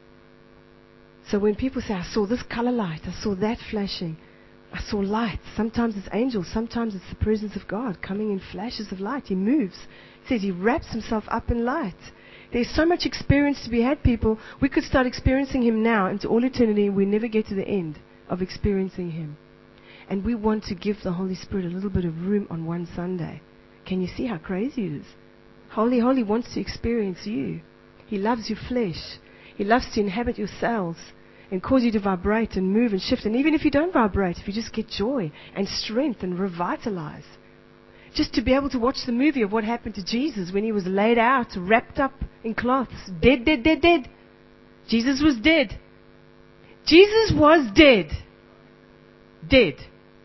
So when people say, I saw this color light, I saw that flashing, I saw light. Sometimes it's angels, sometimes it's the presence of God coming in flashes of light. He moves. It says He wraps Himself up in light. There's so much experience to be had, people. We could start experiencing Him now into all eternity, and we never get to the end of experiencing Him. And we want to give the Holy Spirit a little bit of room on one Sunday. Can you see how crazy it is? Holy, Holy wants to experience you. He loves your flesh. He loves to inhabit your cells and cause you to vibrate and move and shift. And even if you don't vibrate, if you just get joy and strength and revitalize. Just to be able to watch the movie of what happened to Jesus when He was laid out, wrapped up in cloths. Dead, dead, dead, dead. Jesus was dead. Jesus was dead. Dead.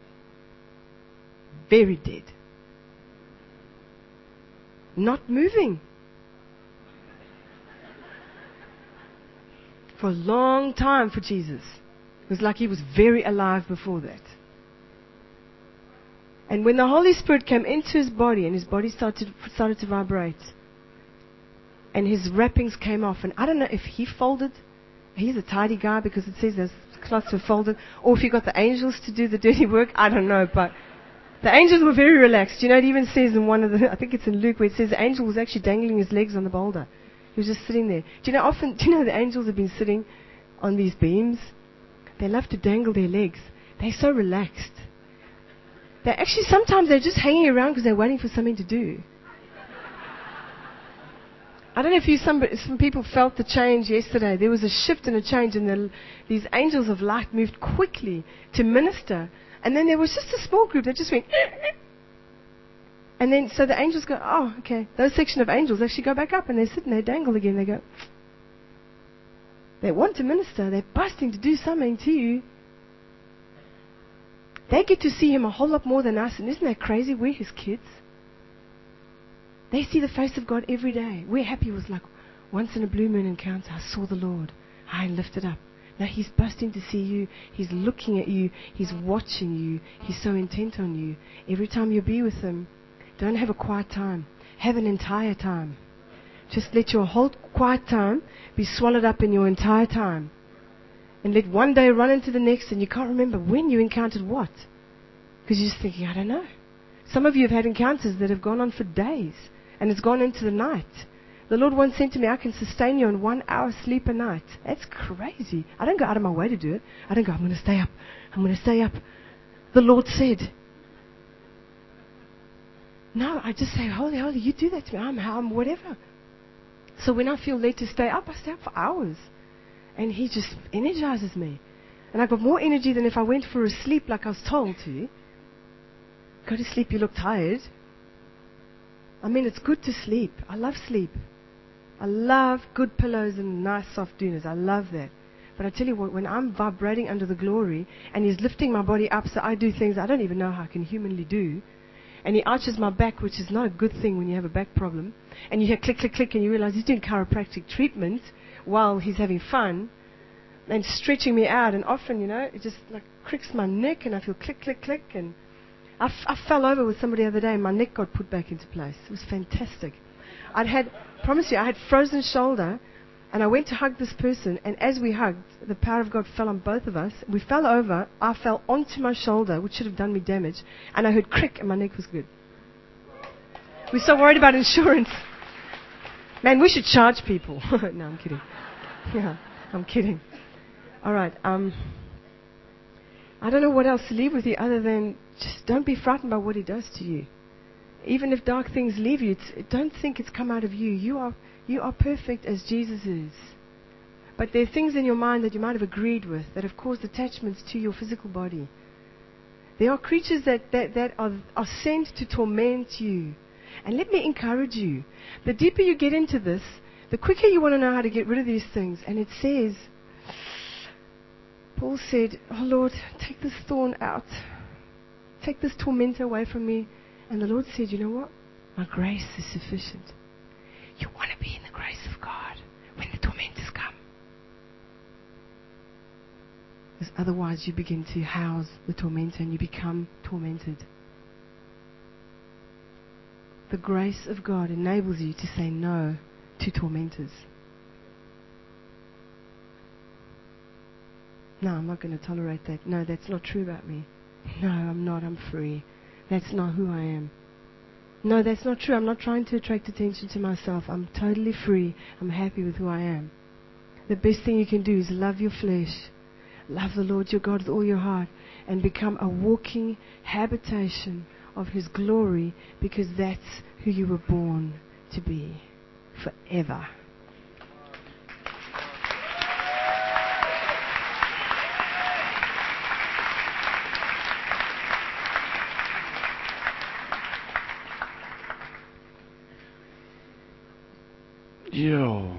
Very dead. Not moving. For a long time for Jesus. It was like He was very alive before that. And when the Holy Spirit came into His body and His body started started to vibrate, and His wrappings came off, and I don't know if He folded, He's a tidy guy because it says those cloths were folded, or if He got the angels to do the dirty work, I don't know, but the angels were very relaxed. You know, it even says in one of the, I think it's in Luke, where it says the angel was actually dangling his legs on the boulder. He was just sitting there. Do you know, often, do you know the angels have been sitting on these beams? They love to dangle their legs. They're so relaxed. They actually, sometimes they're just hanging around because they're waiting for something to do. I don't know if you, some, some people felt the change yesterday. There was a shift and a change, and the, these angels of light moved quickly to minister. And then there was just a small group that just went, and then so the angels go, oh, okay. Those section of angels actually go back up, and they sit and they dangle again. They go, they want to minister. They're busting to do something to you. They get to see him a whole lot more than us. And isn't that crazy? We're his kids. They see the face of God every day. We're happy with like once in a blue moon encounter. I saw the Lord. I lifted up. Now he's busting to see you. He's looking at you. He's watching you. He's so intent on you. Every time you be with him, don't have a quiet time. Have an entire time. Just let your whole quiet time be swallowed up in your entire time. And let one day run into the next, and you can't remember when you encountered what. Because you're just thinking, I don't know. Some of you have had encounters that have gone on for days, and it's gone into the night. The Lord once said to me, I can sustain you on one hour sleep a night. That's crazy. I don't go out of my way to do it. I don't go, I'm going to stay up. I'm going to stay up. The Lord said. No, I just say, holy, holy, you do that to me. I'm, I'm whatever. So when I feel led to stay up, I stay up for hours. And he just energizes me. And I've got more energy than if I went for a sleep like I was told to. Go to sleep, you look tired. I mean, it's good to sleep. I love sleep. I love good pillows and nice soft doonas. I love that. But I tell you what, when I'm vibrating under the glory and he's lifting my body up so I do things I don't even know how I can humanly do, and he arches my back, which is not a good thing when you have a back problem, and you hear click, click, click, and you realize he's doing chiropractic treatment while he's having fun and stretching me out, and often, you know, it just like cricks my neck and I feel click, click, click, and I, f- I fell over with somebody the other day and my neck got put back into place. It was fantastic. I'd had, promise you, I had frozen shoulder, and I went to hug this person, and as we hugged, the power of God fell on both of us. We fell over, I fell onto my shoulder, which should have done me damage, and I heard crick and my neck was good. We're so worried about insurance. Man, we should charge people. No, I'm kidding. Yeah, I'm kidding. All right. Um, I don't know what else to leave with you other than just don't be frightened by what he does to you. Even if dark things leave you, it's, don't think it's come out of you. You are you are perfect as Jesus is. But there are things in your mind that you might have agreed with that have caused attachments to your physical body. There are creatures that, that, that are, are sent to torment you. And let me encourage you. The deeper you get into this, the quicker you want to know how to get rid of these things. And it says, Paul said, oh Lord, take this thorn out. Take this tormentor away from me. And the Lord said, you know what? My grace is sufficient. You want to be in the grace of God when the tormentors come. Because otherwise you begin to house the tormentor and you become tormented. The grace of God enables you to say no to tormentors. No, I'm not going to tolerate that. No, that's not true about me. No, I'm not. I'm free. That's not who I am. No, that's not true. I'm not trying to attract attention to myself. I'm totally free. I'm happy with who I am. The best thing you can do is love your flesh. Love the Lord your God with all your heart and become a walking habitation of His glory, because that's who you were born to be forever. Yo.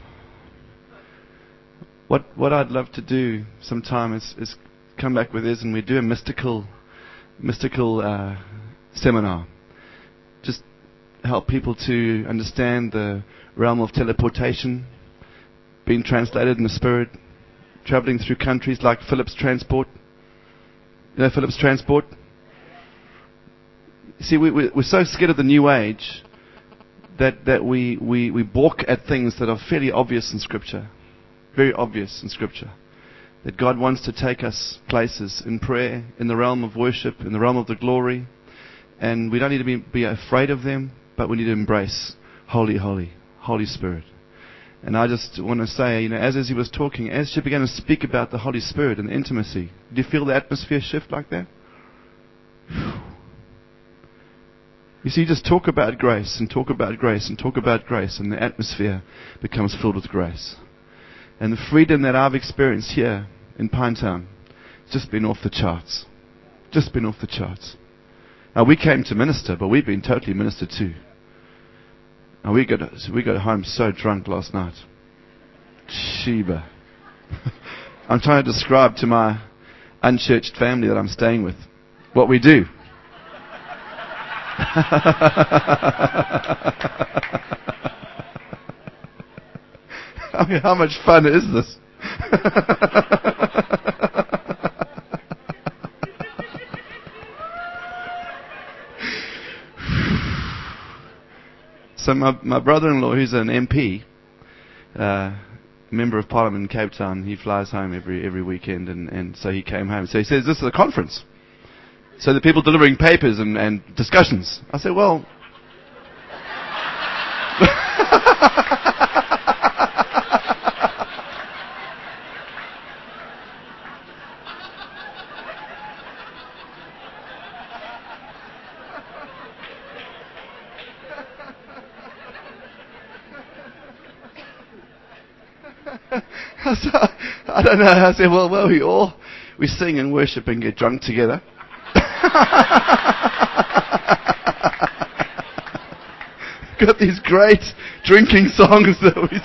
What what I'd love to do sometime is, is come back with this and we do a mystical mystical uh, seminar. Just help people to understand the realm of teleportation, being translated in the spirit, traveling through countries like Philip's transport. You know Philip's transport? See, we, we, we're so scared of the new age that, that we, we, we balk at things that are fairly obvious in Scripture. Very obvious in Scripture. That God wants to take us places in prayer, in the realm of worship, in the realm of the glory. And we don't need to be, be afraid of them, but we need to embrace Holy, Holy, Holy Spirit. And I just want to say, you know, as, as he was talking, as she began to speak about the Holy Spirit and intimacy, do you feel the atmosphere shift like that? You see, just talk about grace and talk about grace and talk about grace, and the atmosphere becomes filled with grace. And the freedom that I've experienced here in Pinetown has just been off the charts. Just been off the charts. Now, we came to minister, but we've been totally ministered to. Now, we got, so we got home so drunk last night. Sheba. I'm trying to describe to my unchurched family that I'm staying with what we do. I mean, how much fun is this? So my, my brother-in-law, who's an M P, uh, member of Parliament in Cape Town, he flies home every every weekend, and, and so he came home. So he says, this is a conference. So the people delivering papers and, and discussions. I said, well... I don't know. I said, well, well, we all, we sing and worship and get drunk together. Got these great drinking songs that we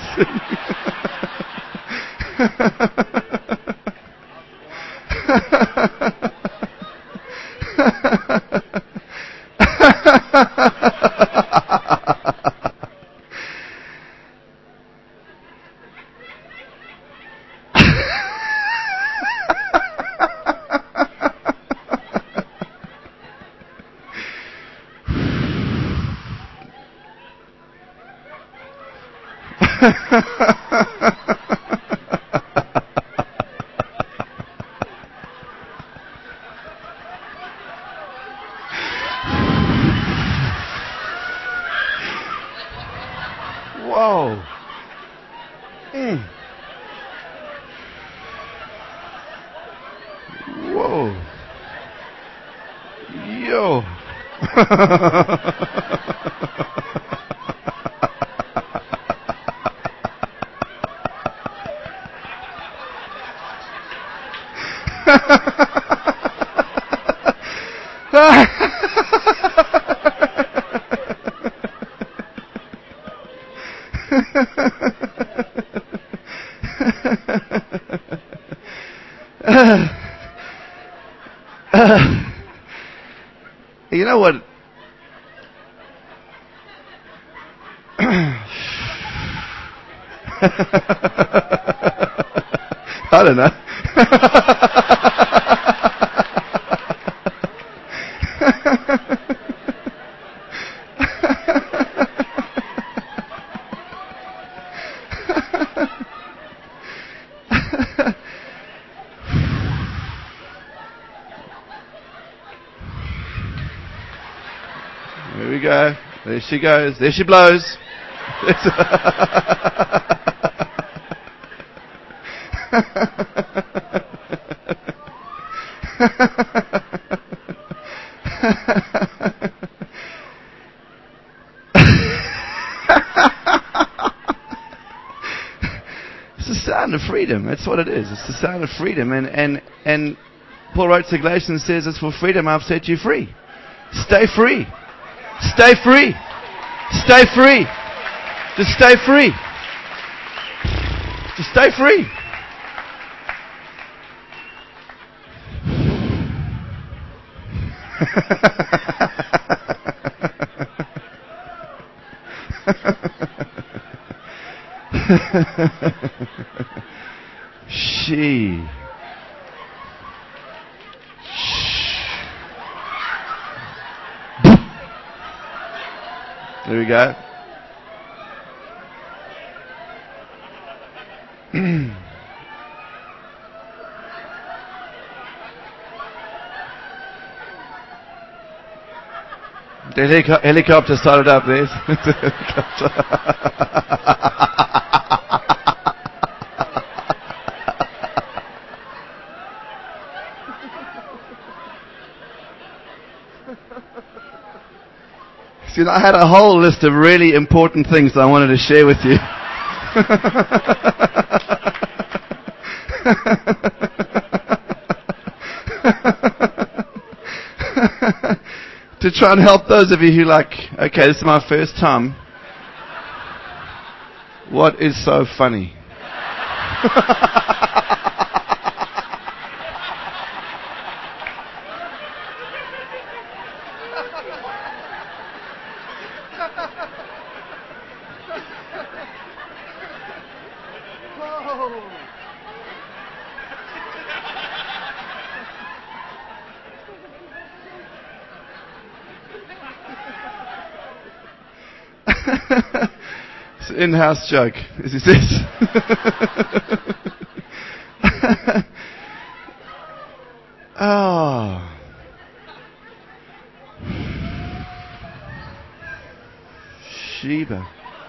Whoa. Mm. Whoa. Yo. You know what? I don't know. There we go. There she goes. There she blows. It's the sound of freedom. That's what it is. It's the sound of freedom. And, and, and Paul wrote to Galatians and says, it's for freedom I've set you free. Stay free. Stay free. Stay free. Just stay free. Just stay free. She. There we go. The helico- helicopter started up there. See, I had a whole list of really important things that I wanted to share with you. To try and help those of you who like, okay, this is my first time. What is so funny? It's an in-house joke, as he says. Oh. Sheba.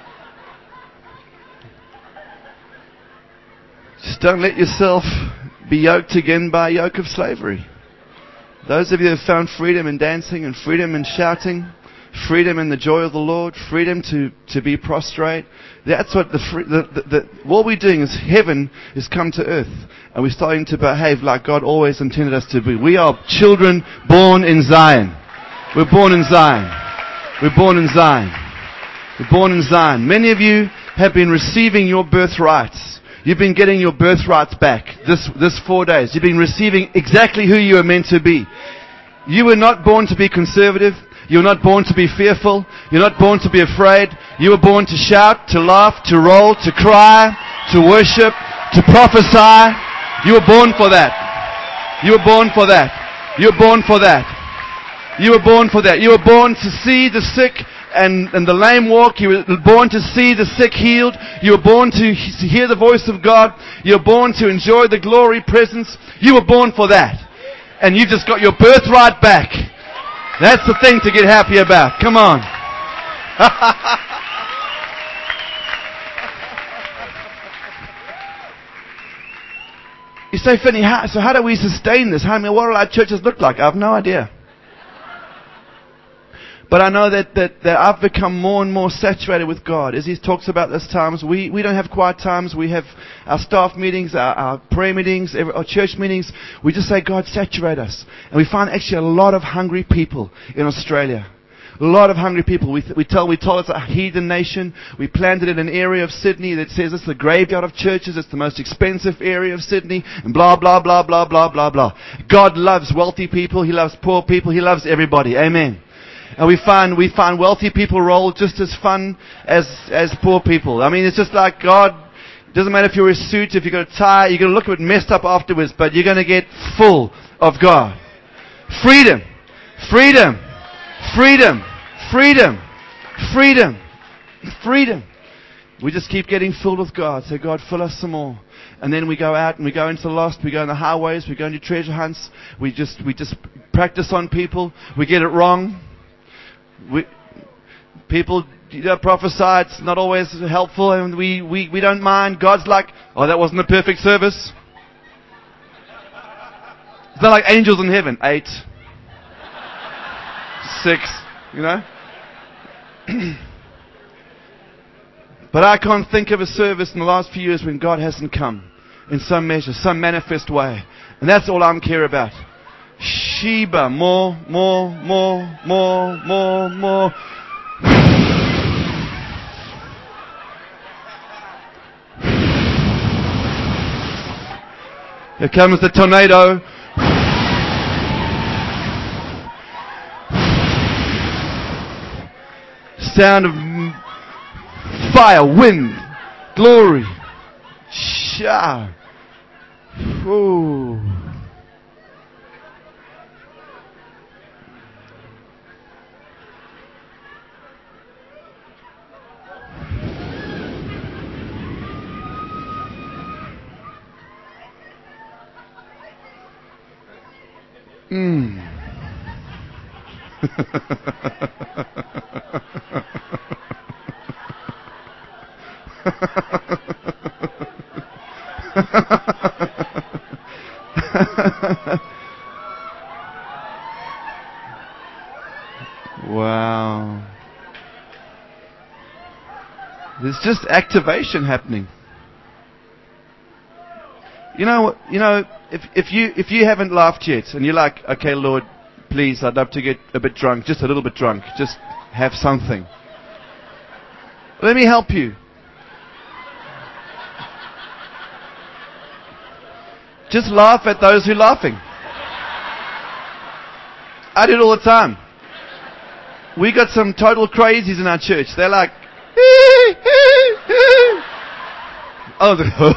Just don't let yourself be yoked again by a yoke of slavery. Those of you that have found freedom in dancing and freedom in shouting, freedom in the joy of the Lord, freedom to, to be prostrate. That's what the, free, the, the, the what we're doing is heaven is come to earth, and we're starting to behave like God always intended us to be. We are children born in Zion. We're born in Zion. We're born in Zion. We're born in Zion. Many of you have been receiving your birthrights. You've been getting your birthrights back this this four days. You've been receiving exactly who you are meant to be. You were not born to be conservative. You're not born to be fearful. You're not born to be afraid. You were born to shout, to laugh, to roll, to cry, to worship, to prophesy. You were born for that. You were born for that. You were born for that. You were born for that. You were born to see the sick and, and the lame walk. You were born to see the sick healed. You were born to hear the voice of God. You were born to enjoy the glory presence. You were born for that. And you've just got your birthright back. That's the thing to get happy about. Come on. You say, Finney, how, so how do we sustain this? How, I mean, what will our churches look like? I have no idea. But I know that, that, that I've become more and more saturated with God. As he talks about this times, we, we don't have quiet times. We have our staff meetings, our, our prayer meetings, every, our church meetings. We just say, God, saturate us. And we find actually a lot of hungry people in Australia. A lot of hungry people. We, th- we tell, we told it's a heathen nation. We planted in an area of Sydney that says it's the graveyard of churches. It's the most expensive area of Sydney. And blah, blah, blah, blah, blah, blah, blah. God loves wealthy people. He loves poor people. He loves everybody. Amen. And we find, we find wealthy people roll just as fun as, as poor people. I mean, it's just like God, it doesn't matter if you're a suit, if you've got a tie, you're going to look a bit messed up afterwards, but you're going to get full of God. Freedom. Freedom. Freedom. Freedom. Freedom. Freedom. We just keep getting filled with God. Say, God, fill us some more. And then we go out and we go into the lost, we go in the highways, we go into treasure hunts, we just, we just practice on people, we get it wrong. We, people you know, prophesy, it's not always helpful, and we, we, we don't mind. God's like, oh, that wasn't a perfect service. It's not like angels in heaven. Eight. Six. You know? But I can't think of a service in the last few years when God hasn't come in some measure, some manifest way. And that's all I'm care about. Sheba, more, more, more, more, more, more. Here comes the tornado. Sound of fire, wind, glory. Shah. Ooh. Mm. Wow. just activation happening. You know, you know, if if you if you haven't laughed yet, and you're like, okay, Lord, please, I'd love to get a bit drunk, just a little bit drunk, just have something. Let me help you. Just laugh at those who are laughing. I do it all the time. We got some total crazies in our church. They're like, oh,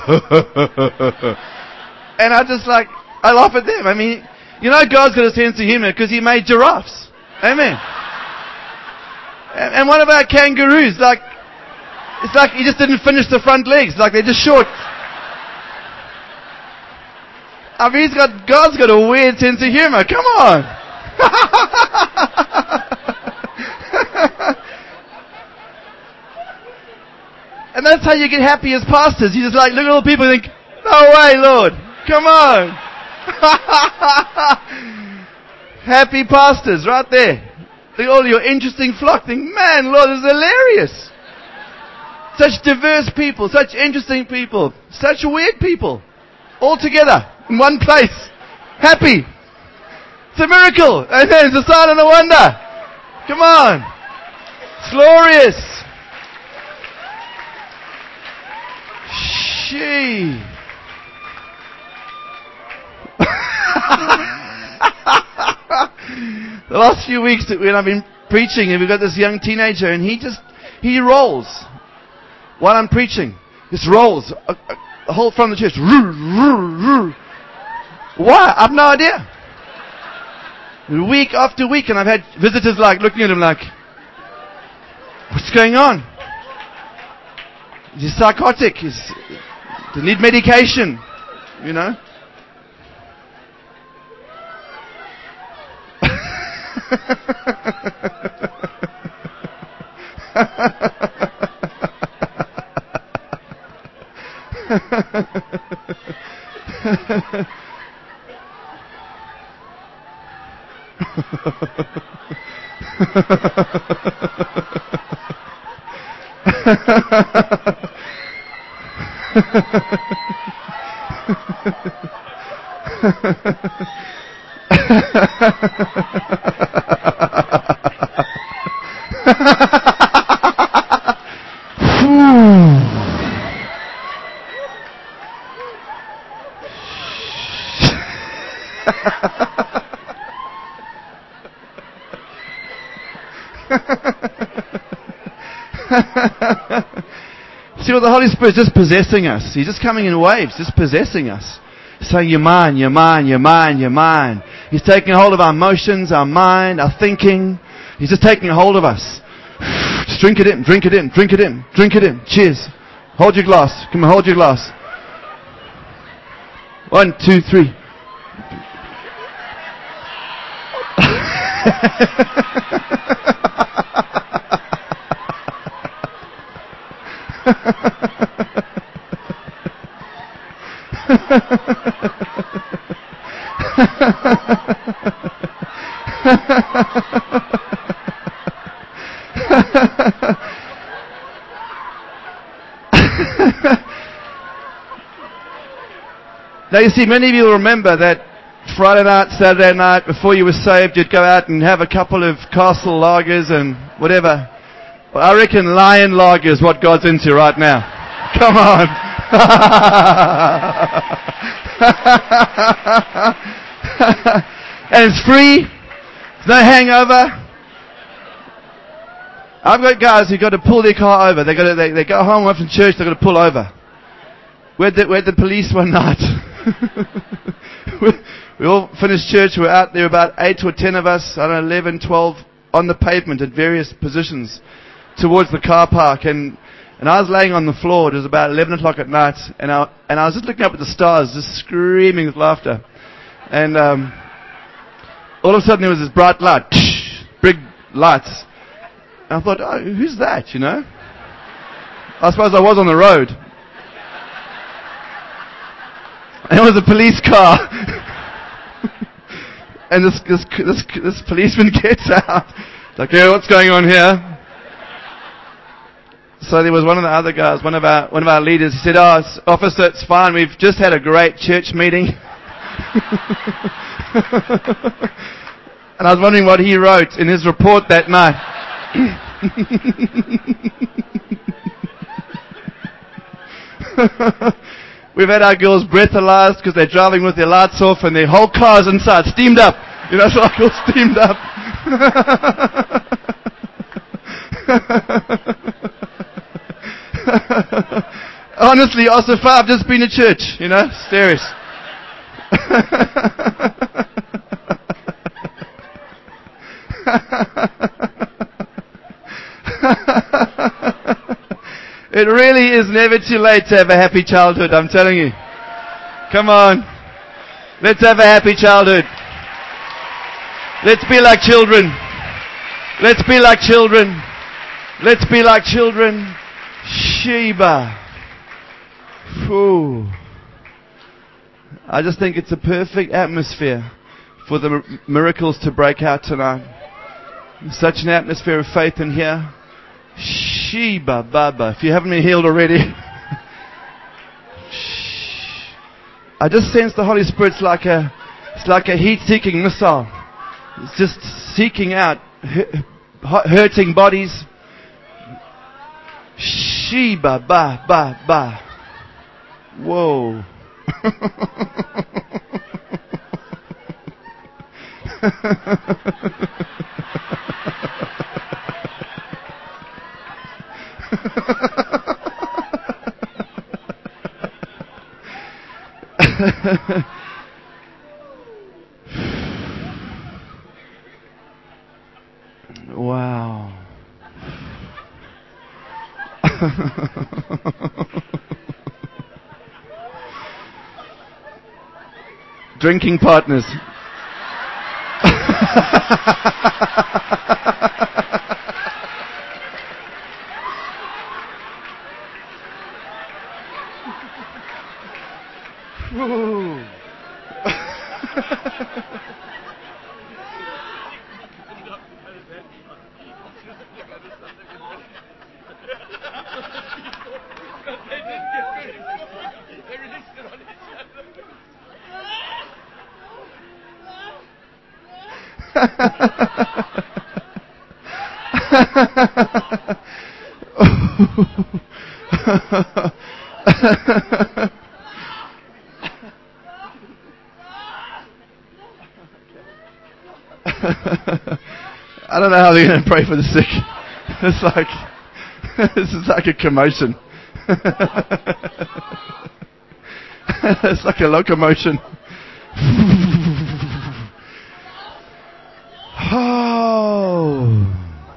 and I just like, I laugh at them. I mean, you know, God's got a sense of humor because He made giraffes. Amen. And, and what about kangaroos? Like, it's like He just didn't finish the front legs. Like they're just short. I mean, he's got, God's got a weird sense of humor. Come on. And that's how you get happy as pastors. You just like look at all the people and think, no way, Lord. Come on. Happy pastors right there. Look at all your interesting flock. Think, man, Lord, this is hilarious. Such diverse people, such interesting people, such weird people. All together in one place. Happy. It's a miracle. Amen. It's a sign and a wonder. Come on. It's glorious. Gee. The last few weeks that when I've been preaching, and we've got this young teenager, and he just, he rolls while I'm preaching. Just rolls. Uh, uh, the whole front of the church. Why? I have no idea. Week after week, and I've had visitors like looking at him like, what's going on? He's psychotic. He's, they need medication, you know. See what the Holy Spirit is just possessing us. He's just coming in waves, just possessing us. Saying, you're mine, you're mine, you're mine, you're mine. He's taking hold of our emotions, our mind, our thinking. He's just taking hold of us. Just drink it in, drink it in, drink it in, drink it in. Cheers. Hold your glass. Come on, hold your glass. One, two, three. Now you see, many of you will remember that Friday night, Saturday night, before you were saved, you'd go out and have a couple of castle lagers and whatever. Well, I reckon lion lager is what God's into right now. Come on. And it's free. There's no hangover. I've got guys who've got to pull their car over. They got to, they, they go home from church, they've got to pull over. We had the, we had the police one night. we, we all finished church. We were out there, about eight or ten of us, I don't know, eleven, twelve, on the pavement at various positions towards the car park. And, and I was laying on the floor. It was about eleven o'clock at night. And I, and I was just looking up at the stars, just screaming with laughter. And um, all of a sudden there was this bright light. Big lights. And I thought, oh, who's that, you know? I suppose I was on the road. And it was a police car. And this, this this this policeman gets out. Like, yeah, what's going on here? So there was one of the other guys, one of our one of our leaders. He said, "Oh, it's, officer, it's fine. We've just had a great church meeting." And I was wondering what he wrote in his report that night. We've had our girls breathalyzed because they're driving with their lights off and their whole car's inside, steamed up. You know, it's like all steamed up. Honestly, Osifer, I've just been to church, you know, serious. It really is never too late to have a happy childhood, I'm telling you. Come on. Let's have a happy childhood. Let's be like children. Let's be like children. Let's be like children. Sheba. Ooh. I just think it's a perfect atmosphere for the miracles to break out tonight. Such an atmosphere of faith in here. Sheba Baba. If you haven't been healed already. I just sense the Holy Spirit's like a, it's like a heat-seeking missile. It's just seeking out hurting bodies. Sheba Ba Ba Ba. Whoa. Wow. Drinking partners. I don't know how they're going to pray for the sick. It's like, this is like a commotion. It's like a locomotion. Oh.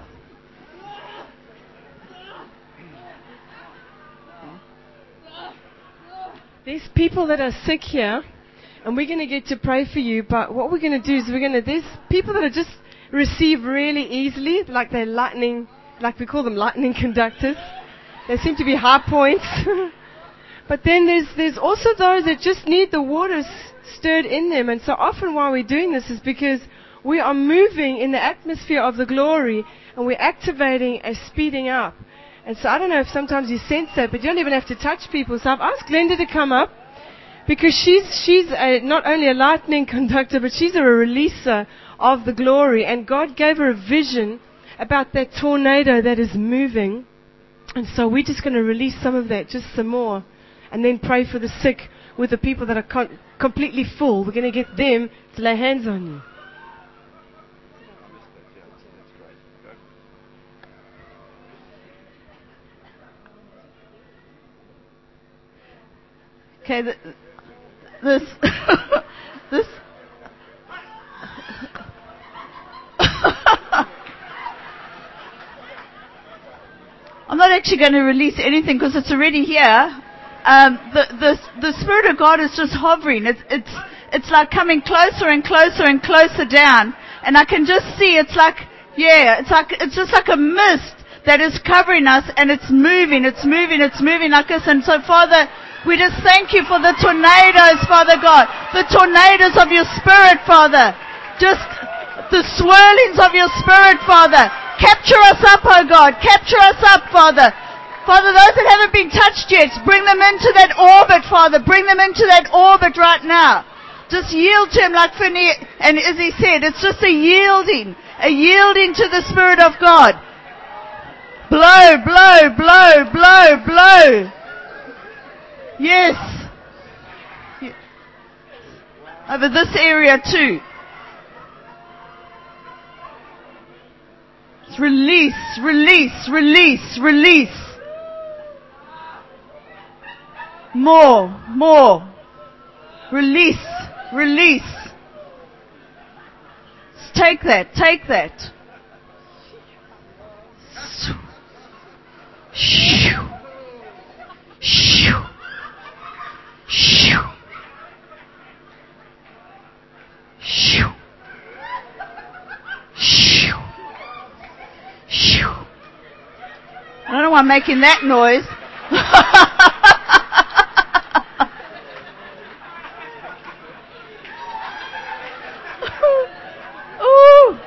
There's people that are sick here, and we're going to get to pray for you, but what we're going to do is we're going to, there's people that are just receive really easily, like they're lightning, like we call them lightning conductors. They seem to be high points. But then there's there's also those that just need the water stirred in them. And so often why we're doing this is because we are moving in the atmosphere of the glory, and we're activating a speeding up. And so I don't know if sometimes you sense that, but you don't even have to touch people. So I've asked Glenda to come up, because she's she's a, not only a lightning conductor, but she's a releaser of the glory. And God gave her a vision about that tornado that is moving. And so we're just going to release some of that, just some more. And then pray for the sick with the people that are con- completely full. We're going to get them to lay hands on you. Okay, th- this, this, I'm not actually going to release anything because it's already here. Um, the, the, the Spirit of God is just hovering. It's, it's, it's like coming closer and closer and closer down. And I can just see it's like, yeah, it's like, it's just like a mist that is covering us, and it's moving, it's moving, it's moving like this. And so, Father, we just thank you for the tornadoes, Father God. The tornadoes of your Spirit, Father. Just the swirlings of your Spirit, Father. Capture us up, oh God. Capture us up, Father. Father, those that haven't been touched yet, bring them into that orbit, Father. Bring them into that orbit right now. Just yield to Him like Finney and Izzy said. It's just a yielding. A yielding to the Spirit of God. Blow, blow, blow, blow, blow. Yes. Over this area too. Release, release, release, release. More, more. Release, release. Take that, take that. Shoo. Shoo. Shoo. Shoo. Shoo. Shoo. I don't know why I'm making that noise. Ooh.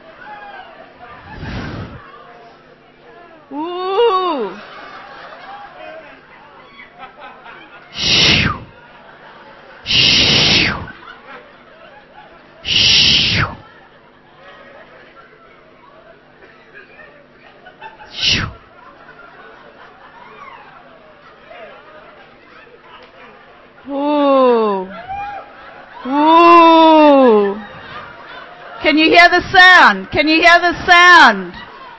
Ooh. Shoo. Shoo. Shoo. Shoo. Ooh. Ooh. Can you hear the sound? Can you hear the sound?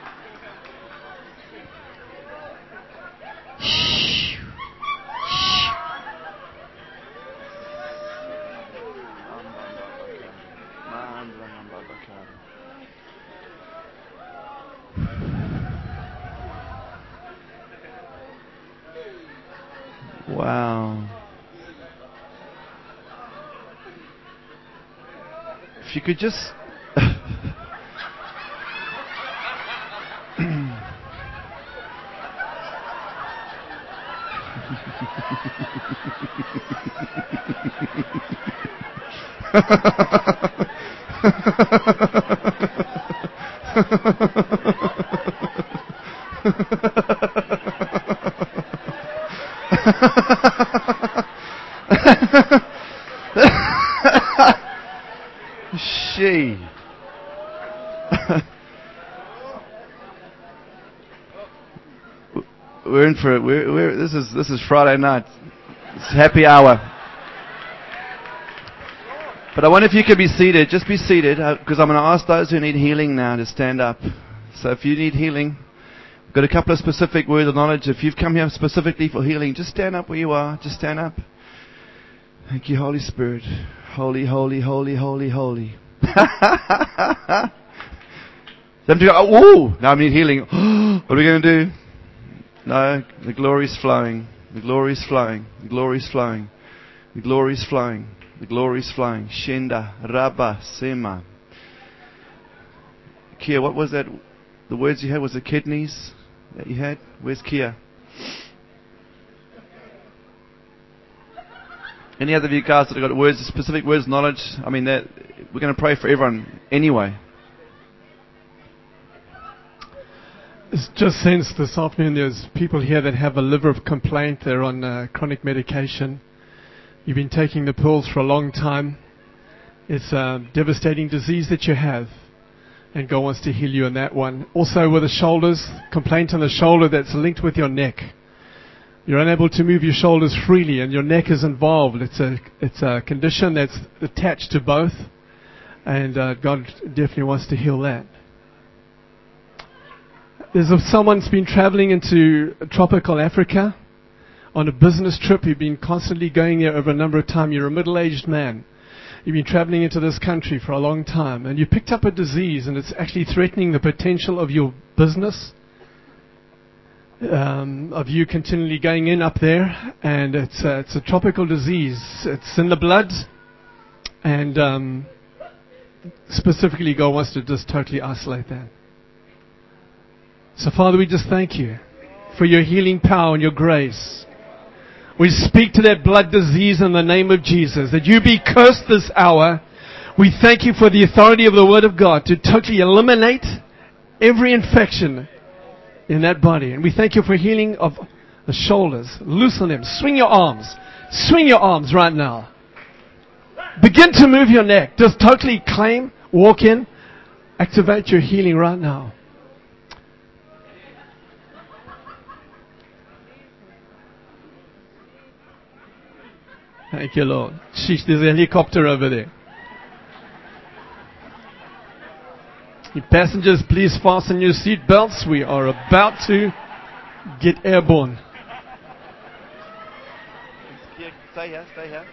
Shh. Shh. Wow. If you could just she we're in for it. We're, we're, this is this is Friday night. It's happy hour. But I wonder if you could be seated. Just be seated, because I'm going to ask those who need healing now to stand up. So if you need healing, we've got a couple of specific words of knowledge. If you've come here specifically for healing, just stand up where you are. Just stand up. Thank you, Holy Spirit. Holy, holy, holy, holy, holy. Them to go, oh, now I need healing. What are we going to do? No, the glory is flowing. The glory is flowing. The glory is flowing. The glory is flowing. The glory is flowing. Shenda, Rabba, Sema. Kia, what was that? The words you had, was it kidneys that you had? Where's Kia? Any other of you guys that have got words, specific words, knowledge? I mean, that we're going to pray for everyone anyway. It's just sensed this afternoon there's people here that have a liver complaint. They're on uh, chronic medication. You've been taking the pills for a long time. It's a devastating disease that you have. And God wants to heal you in that one. Also with the shoulders, complaint on the shoulder that's linked with your neck. You're unable to move your shoulders freely and your neck is involved. It's a it's a condition that's attached to both. And uh, God definitely wants to heal that. There's a, someone's been traveling into tropical Africa on a business trip. You've been constantly going there over a number of times. You're a middle-aged man. You've been traveling into this country for a long time. And you picked up a disease and it's actually threatening the potential of your business. Um, of you continually going in up there. And it's, uh, it's a tropical disease. It's in the blood. And um, specifically God wants to just totally isolate that. So Father, we just thank you for your healing power and your grace. We speak to that blood disease in the name of Jesus, that you be cursed this hour. We thank you for the authority of the Word of God to totally eliminate every infection in that body. And we thank you for healing of the shoulders. Loosen them. Swing your arms. Swing your arms right now. Begin to move your neck. Just totally claim, walk in, activate your healing right now. Thank you, Lord. Sheesh, there's a helicopter over there. You passengers, please fasten your seat belts. We are about to get airborne. Stay here, stay here.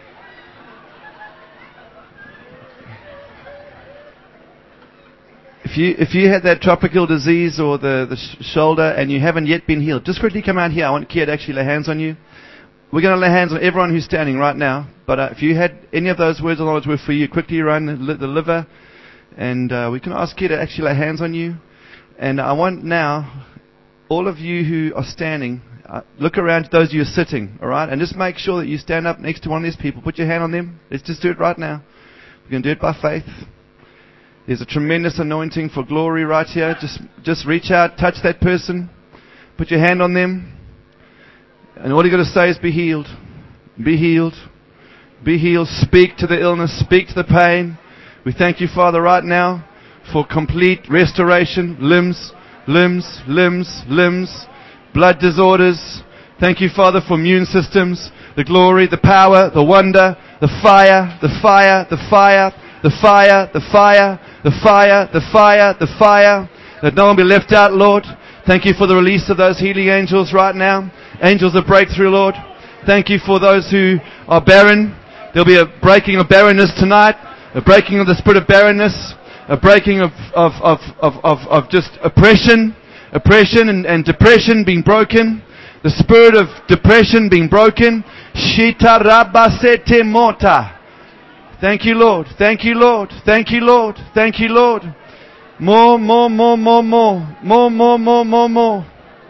If you if you had that tropical disease or the, the sh- shoulder and you haven't yet been healed, just quickly come out here. I want Kia to actually lay hands on you. We're going to lay hands on everyone who's standing right now. But uh, if you had any of those words of knowledge were for you, quickly run the, li- the liver. And uh, we can ask Kia to actually lay hands on you. And I want now, all of you who are standing, uh, look around to those of you who are sitting, all right? And just make sure that you stand up next to one of these people. Put your hand on them. Let's just do it right now. We're going to do it by faith. There's a tremendous anointing for glory right here. Just, just reach out, touch that person. Put your hand on them. And all you got to say is be healed. Be healed. Be healed. Speak to the illness. Speak to the pain. We thank you, Father, right now for complete restoration. Limbs, limbs, limbs, limbs. Blood disorders. Thank you, Father, for immune systems. The glory, the power, the wonder, the fire, the fire, the fire, the fire, the fire, the fire, the fire, the fire. That no one be left out, Lord. Thank you for the release of those healing angels right now. Angels of breakthrough, Lord. Thank you for those who are barren. There'll be a breaking of barrenness tonight. A breaking of the spirit of barrenness. A breaking of, of, of, of, of, of just oppression. Oppression and, and depression being broken. The spirit of depression being broken. Shita rabasete mota. Thank you, Lord. Thank you, Lord. Thank you, Lord. Thank you, Lord. More, more, more, more, more. More, more, more, more, more.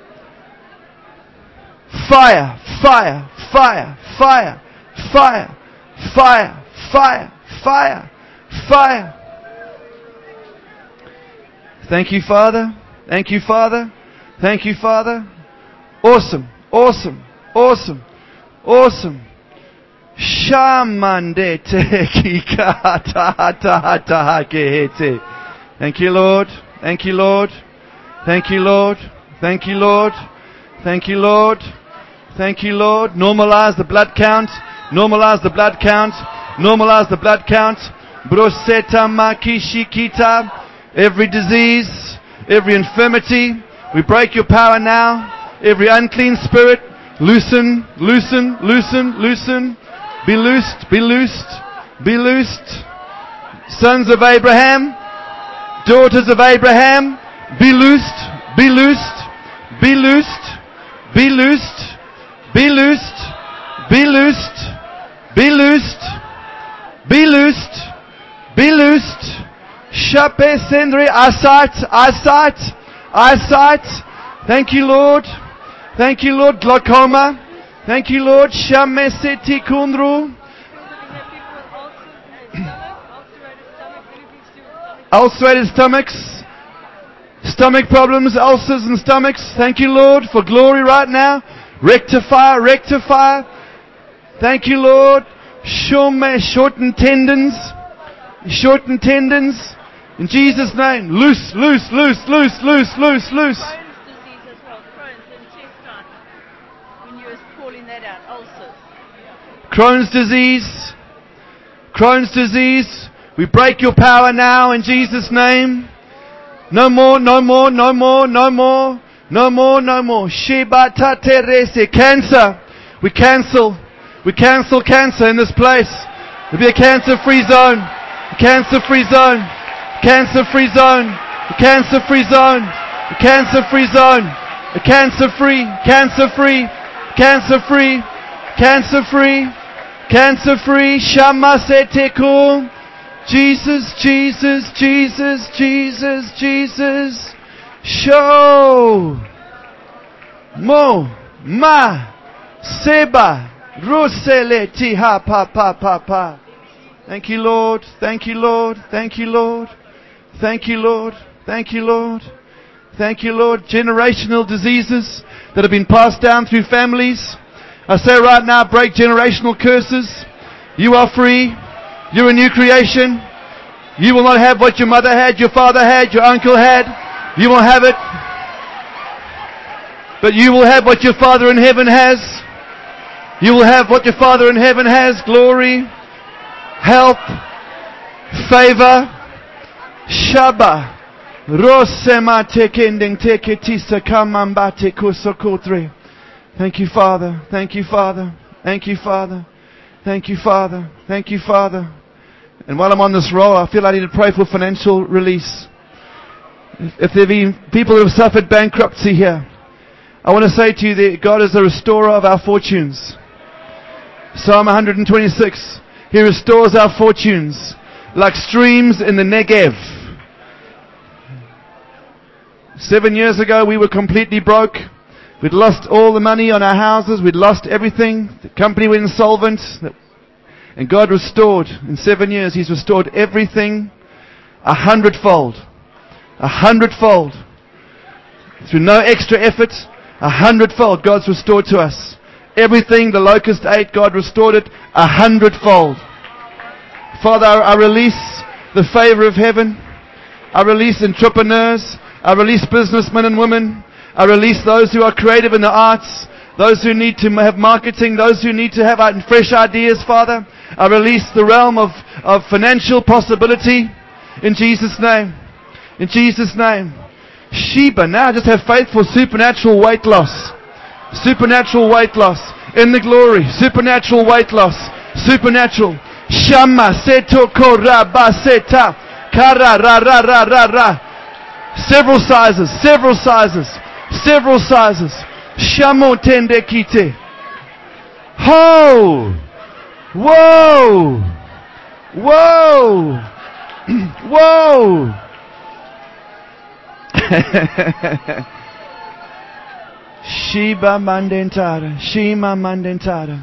Fire, fire, fire, fire, fire, fire, fire, fire, fire. Thank you, Father. Thank you, Father. Thank you, Father. Awesome, awesome, awesome, awesome. Shamande teki ta ta ta kehete. Thank you, Lord. Thank you, Lord. Thank you, Lord. Thank you, Lord. Thank you, Lord. Thank you, Lord. Normalize the blood count. Normalize the blood count. Normalize the blood count. Broseta makishikita. Every disease, every infirmity, we break your power now. Every unclean spirit, loosen, loosen, loosen, loosen. Be loosed, be loosed, be loosed. Sons of Abraham, daughters of Abraham, be loosed, be loosed, be loosed, be loosed, be loosed, be loosed, be loosed, be loosed, be loosed. Shape sendri asat, asat, asat. Thank you, Lord. Thank you, Lord. Glaucoma. Thank you, Lord. Shameseti kundru. Ulcerated stomachs. Stomach problems, ulcers and stomachs. Thank you, Lord, for glory right now. Rectify, rectify. Thank you, Lord. Shome, shorten tendons. Shorten tendons. In Jesus' name. Loose, loose, loose, loose, loose, loose, loose. Crohn's disease as well. Crohn's intestine. When you were calling that out, ulcers. Crohn's disease. Crohn's disease. We break your power now in Jesus' name. No more, no more, no more, no more, no more, no more. Shibata terese. Cancer. We cancel. We cancel cancer in this place. There'll be a cancer-free zone. A cancer-free zone. Cancer-free zone. A cancer-free zone. A cancer-free zone. A cancer-free. Cancer-free. Cancer-free. Cancer-free. Cancer-free. Shamaseteku. Jesus, Jesus, Jesus, Jesus, Jesus. Show. Mo. Ma. Seba. Rusele. Tiha pa pa pa pa. Thank you, Lord. Thank you, Lord. Thank you, Lord. Thank you, Lord. Thank you, Lord. Thank you, Lord. Generational diseases that have been passed down through families. I say right now, break generational curses. You are free. You're a new creation. You will not have what your mother had, your father had, your uncle had. You will have it. But you will have what your Father in heaven has. You will have what your Father in heaven has. Glory, health, favor, Shaba. Rosema tekending teketisa kamambate kusokotre. Thank you, Father. Thank you, Father. Thank you, Father. Thank you, Father. Thank you, Father. And while I'm on this roll, I feel I need to pray for financial release. If there be people who have suffered bankruptcy here, I want to say to you that God is the restorer of our fortunes. Psalm one twenty-six. He restores our fortunes like streams in the Negev. Seven years ago, we were completely broke. We'd lost all the money on our houses. We'd lost everything. The company went insolvent. And God restored. In seven years, He's restored everything a hundredfold. A hundredfold. Through no extra effort, a hundredfold God's restored to us. Everything the locust ate, God restored it a hundredfold. Father, I release the favor of heaven. I release entrepreneurs. I release businessmen and women. I release those who are creative in the arts, those who need to have marketing, those who need to have fresh ideas, Father. I release the realm of, of financial possibility in Jesus' name. In Jesus' name. Sheba, now just have faith for supernatural weight loss. Supernatural weight loss. In the glory. Supernatural weight loss. Supernatural. Shama seto kora baseta. Kara ra ra ra ra ra. Several sizes. Several sizes. Several sizes. Shamo tende kite. Ho! Whoa! Whoa! Whoa! Shiba mandentara. Shima mandentara.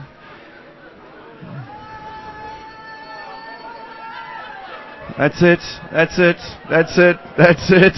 That's it. That's it. That's it. That's it.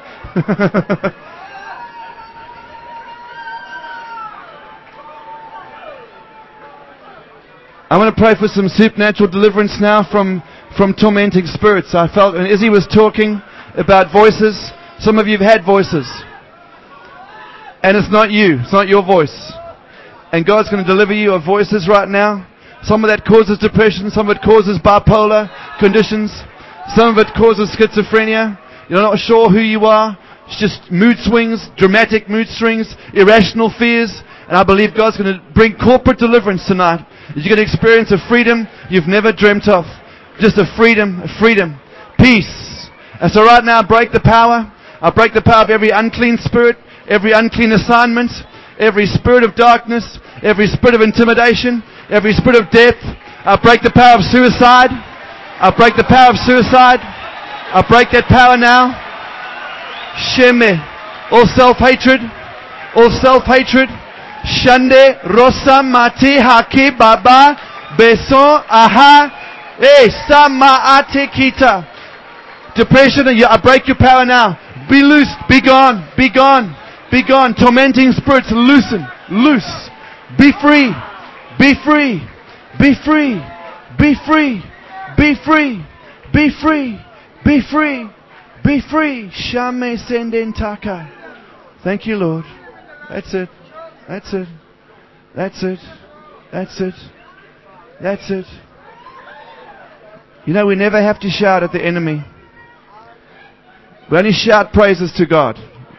I'm going to pray for some supernatural deliverance now from, from tormenting spirits. I felt, and Izzy was talking about voices. Some of you have had voices. And it's not you. It's not your voice. And God's going to deliver you of voices right now. Some of that causes depression. Some of it causes bipolar conditions. Some of it causes schizophrenia. You're not sure who you are. It's just mood swings, dramatic mood swings, irrational fears. And I believe God's going to bring corporate deliverance tonight. You're going to experience a freedom you've never dreamt of. Just a freedom, a freedom. Peace. And so right now, break the power. I break the power of every unclean spirit, every unclean assignment, every spirit of darkness, every spirit of intimidation, every spirit of death. I break the power of suicide. I break the power of suicide. I break that power now. Sheme. All self-hatred. All self-hatred. Shande rosa mati haki baba beson aha eh sama ate kita. Depression, I break your power now. Be loosed, be gone, be gone, be gone. Tormenting spirits, loosen, loose. Be free, be free, be free, be free, be free, be free, be free, be free. Shame senden taka. Thank you, Lord. That's it. That's it. That's it. That's it. That's it. You know, we never have to shout at the enemy. We only shout praises to God.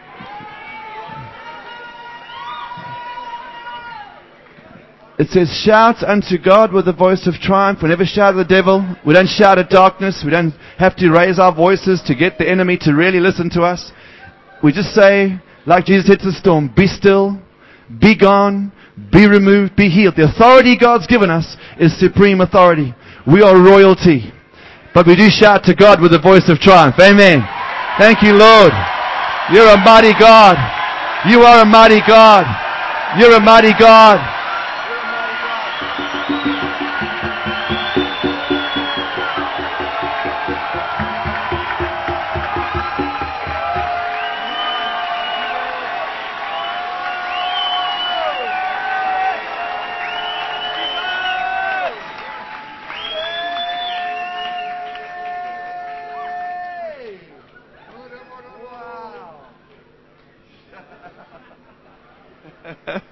It says, shout unto God with the voice of triumph. We never shout at the devil. We don't shout at darkness. We don't have to raise our voices to get the enemy to really listen to us. We just say, like Jesus said to the storm, be still, be gone, be removed, be healed. The authority God's given us is supreme authority. We are royalty. But we do shout to God with the voice of triumph. Amen. Thank you, Lord. You're a mighty God. You are a mighty God. You're a mighty God.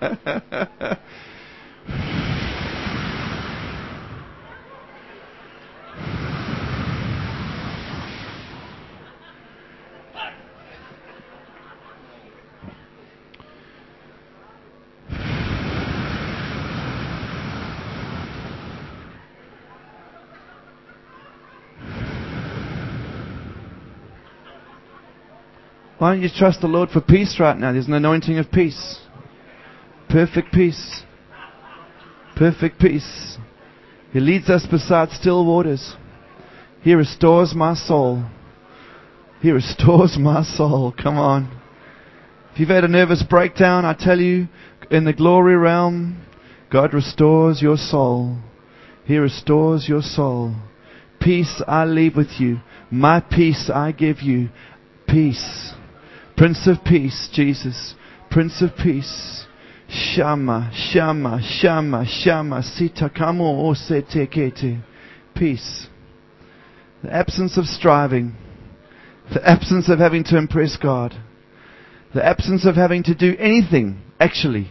Why don't you trust the Lord for peace right now? There's an anointing of peace. Perfect peace. Perfect peace. He leads us beside still waters. He restores my soul. He restores my soul. Come on. If you've had a nervous breakdown, I tell you, in the glory realm, God restores your soul. He restores your soul. Peace I leave with you. My peace I give you. Peace. Prince of Peace, Jesus. Prince of Peace. Shama, Shama, Shama, Shama, Sita Kamo Osete Kete. Peace. The absence of striving. The absence of having to impress God. The absence of having to do anything, actually.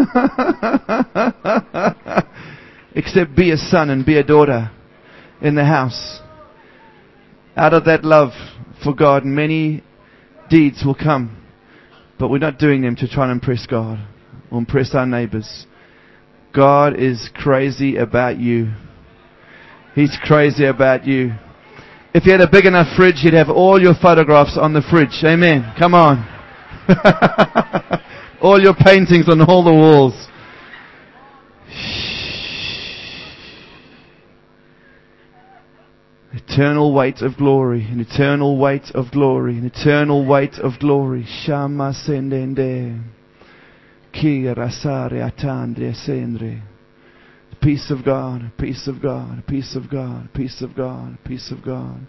Except be a son and be a daughter in the house. Out of that love for God, many deeds will come, but we're not doing them to try and impress God or impress our neighbors. God is crazy about you. He's crazy about you. If you had a big enough fridge, you'd have all your photographs on the fridge. Amen. Come on. All your paintings on all the walls. Eternal weight of glory, an eternal weight of glory, an eternal weight of glory. Shama sendende, ki rasare atandre sendre. Peace of God, peace of God, peace of God, peace of God, peace of God.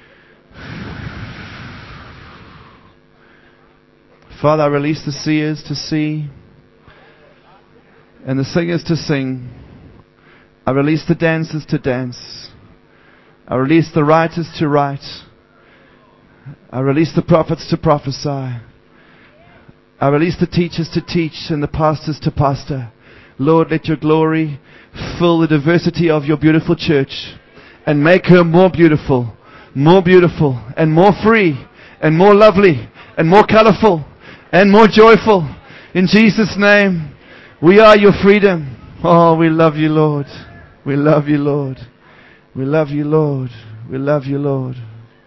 Father, I release the seers to see and the singers to sing. I release the dancers to dance. I release the writers to write. I release the prophets to prophesy. I release the teachers to teach and the pastors to pastor. Lord, let your glory fill the diversity of your beautiful church and make her more beautiful, more beautiful and more free and more lovely and more colorful and more joyful. In Jesus' name, we are your freedom. Oh, we love you, Lord. We love you, Lord. We love you, Lord. We love you, Lord.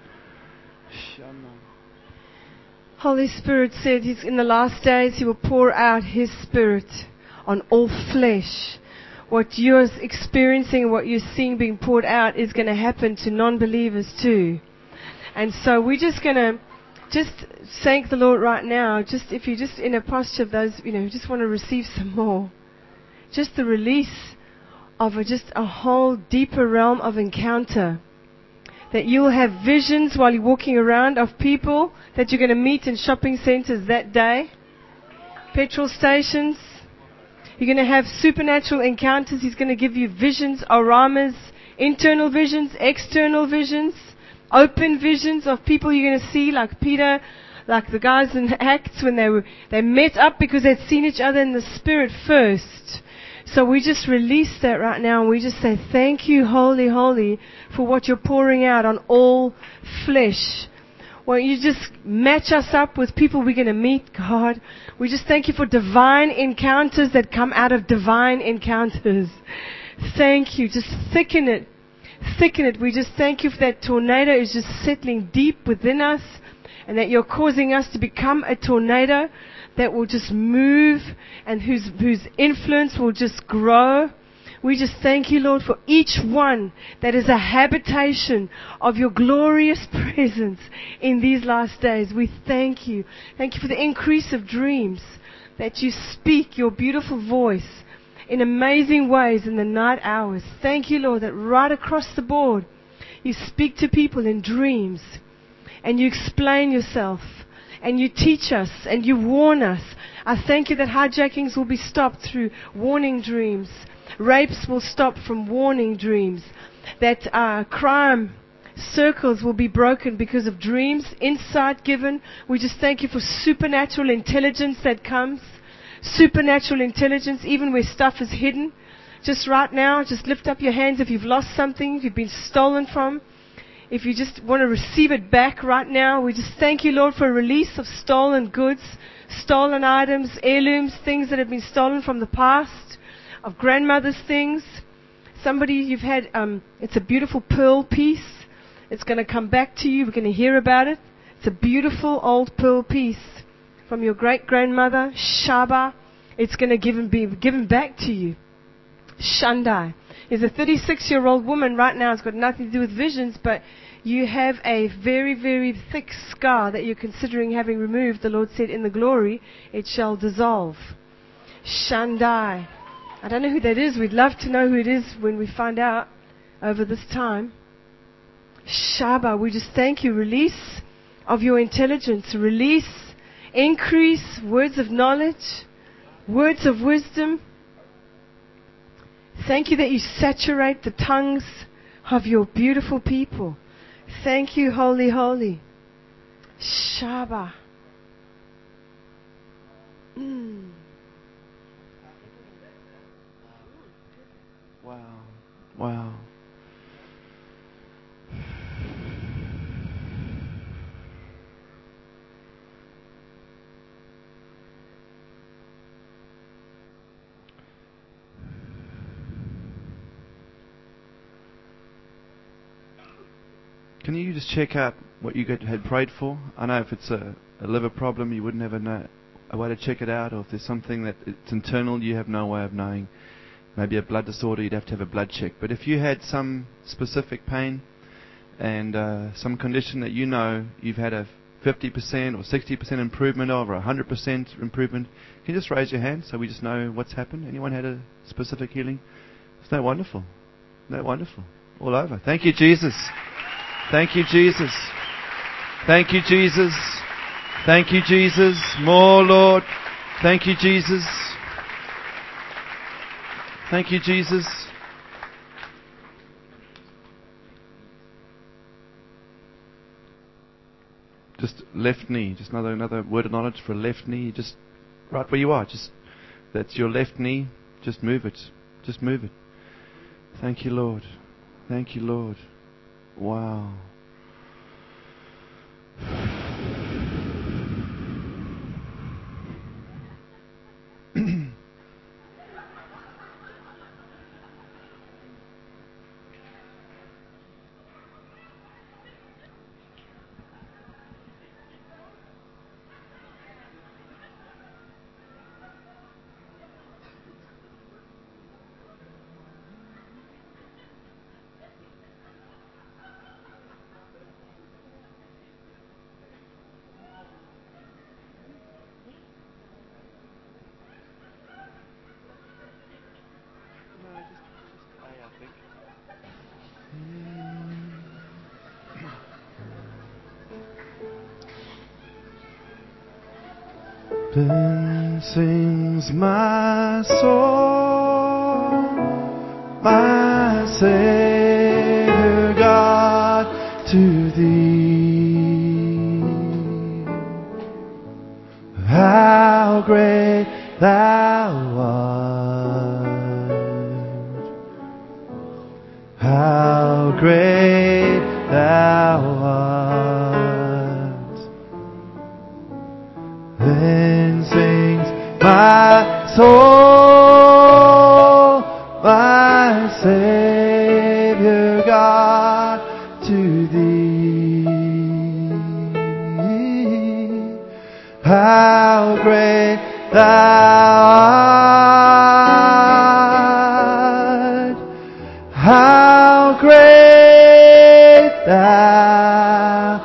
Holy Spirit said he's in the last days he will pour out his Spirit on all flesh. What you're experiencing, what you're seeing being poured out is going to happen to non-believers too. And so we're just going to just thank the Lord right now. Just if you're just in a posture of those, you know, who just want to receive some more. Just the release of a, just a whole deeper realm of encounter. That you'll have visions while you're walking around of people that you're going to meet in shopping centers that day. Petrol stations. You're going to have supernatural encounters. He's going to give you visions, oramas, internal visions, external visions, open visions of people you're going to see, like Peter, like the guys in Acts when they were they met up because they'd seen each other in the Spirit first. So we just release that right now and we just say, thank you, holy, holy, for what you're pouring out on all flesh. Won't you just match us up with people we're going to meet, God? We just thank you for divine encounters that come out of divine encounters. Thank you. Just thicken it. Thicken it. We just thank you for that tornado is just settling deep within us and that you're causing us to become a tornado that will just move and whose, whose influence will just grow. We just thank you, Lord, for each one that is a habitation of your glorious presence in these last days. We thank you. Thank you for the increase of dreams, that you speak your beautiful voice in amazing ways in the night hours. Thank you, Lord, that right across the board, you speak to people in dreams and you explain yourself and you teach us and you warn us. I thank you that hijackings will be stopped through warning dreams. Rapes will stop from warning dreams. That uh, crime circles will be broken because of dreams, insight given. We just thank you for supernatural intelligence that comes supernatural intelligence, even where stuff is hidden. Just right now, just lift up your hands if you've lost something, if you've been stolen from. If you just want to receive it back right now, we just thank you, Lord, for a release of stolen goods, stolen items, heirlooms, things that have been stolen from the past, of grandmother's things. Somebody you've had, um, it's a beautiful pearl piece. It's going to come back to you. We're going to hear about it. It's a beautiful old pearl piece from your great-grandmother, Shaba. It's going to give be given back to you. Shandai is a thirty-six-year-old woman right now. It's got nothing to do with visions, but you have a very, very thick scar that you're considering having removed. The Lord said, in the glory, it shall dissolve. Shandai. I don't know who that is. We'd love to know who it is when we find out over this time. Shaba, we just thank you. Release of your intelligence. Release, increase, words of knowledge, words of wisdom. Thank you that you saturate the tongues of your beautiful people. Thank you, holy, holy. Shaba. Mm. Wow. Wow. Can you just check out what you got, had prayed for? I know if it's a, a liver problem, you wouldn't have a, know, a way to check it out, or if there's something that it's internal, you have no way of knowing. Maybe a blood disorder, you'd have to have a blood check. But if you had some specific pain and uh, some condition that you know you've had a fifty percent or sixty percent improvement of, or one hundred percent improvement, can you just raise your hand so we just know what's happened? Anyone had a specific healing? Isn't that wonderful? Isn't that wonderful? All over. Thank you, Jesus. Thank you, Jesus. Thank you, Jesus. Thank you, Jesus. More, Lord. Thank you, Jesus. Thank you, Jesus. Just left knee. Just another another word of knowledge for a left knee. Just right where you are. Just that's your left knee. Just move it. Just move it. Thank you, Lord. Thank you, Lord. Wow. Then sings my soul, my Savior God, to Thee. How great Thou art! How great Thou art! Then sings my soul, my Savior God, to Thee. How great Thou art! How great Thou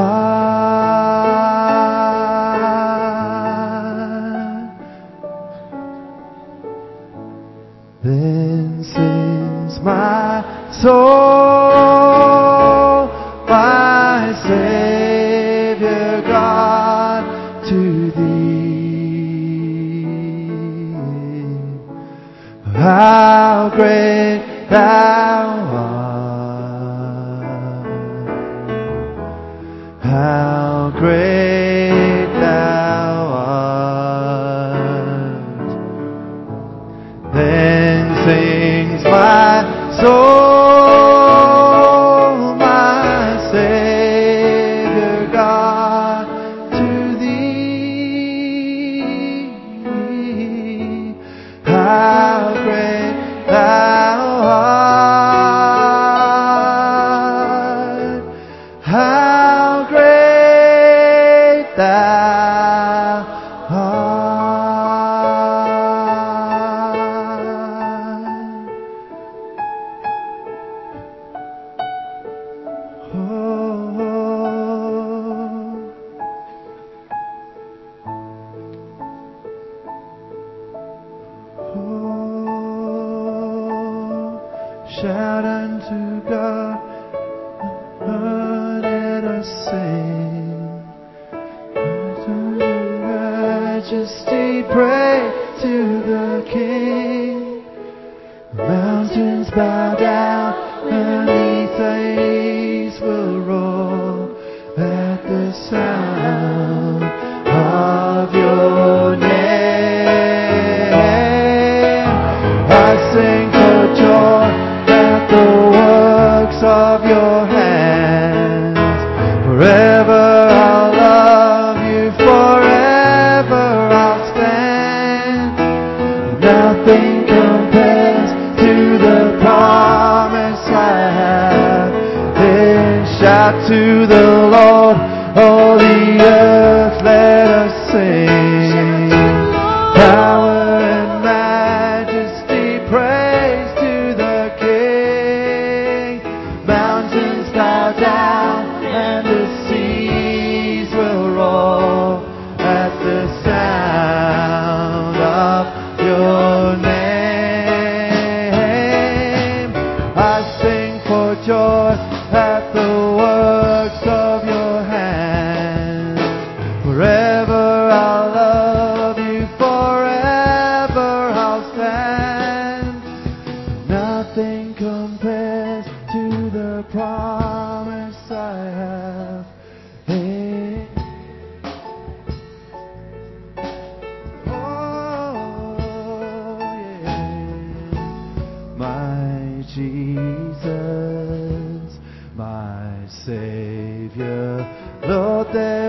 art! Then sings my soul, my Savior God, to Thee. How great Thou art! How great Thou art! sings my soul, my Savior God, to thee. How great thou art, how great thou art. Oh, oh, shout unto God, let us sing. To majesty, pray to the King. Mountains bow down, and the waves will roar at the sound of your name. I sing for joy at the works of your hands. Forever I'll love you, forever I'll stand. Nothing compares to the promise I have. Then shout to the Lord, all the earth, let us sing. Power and majesty, praise to the King. Mountains bow down and the seas will roar at the sound of your name. I sing for joy at the works of your hands. Forever I'll love you, forever I'll stand. Nothing compares to the promise I have. Hey. Oh, yeah. My Jesus, my Savior, Lord, there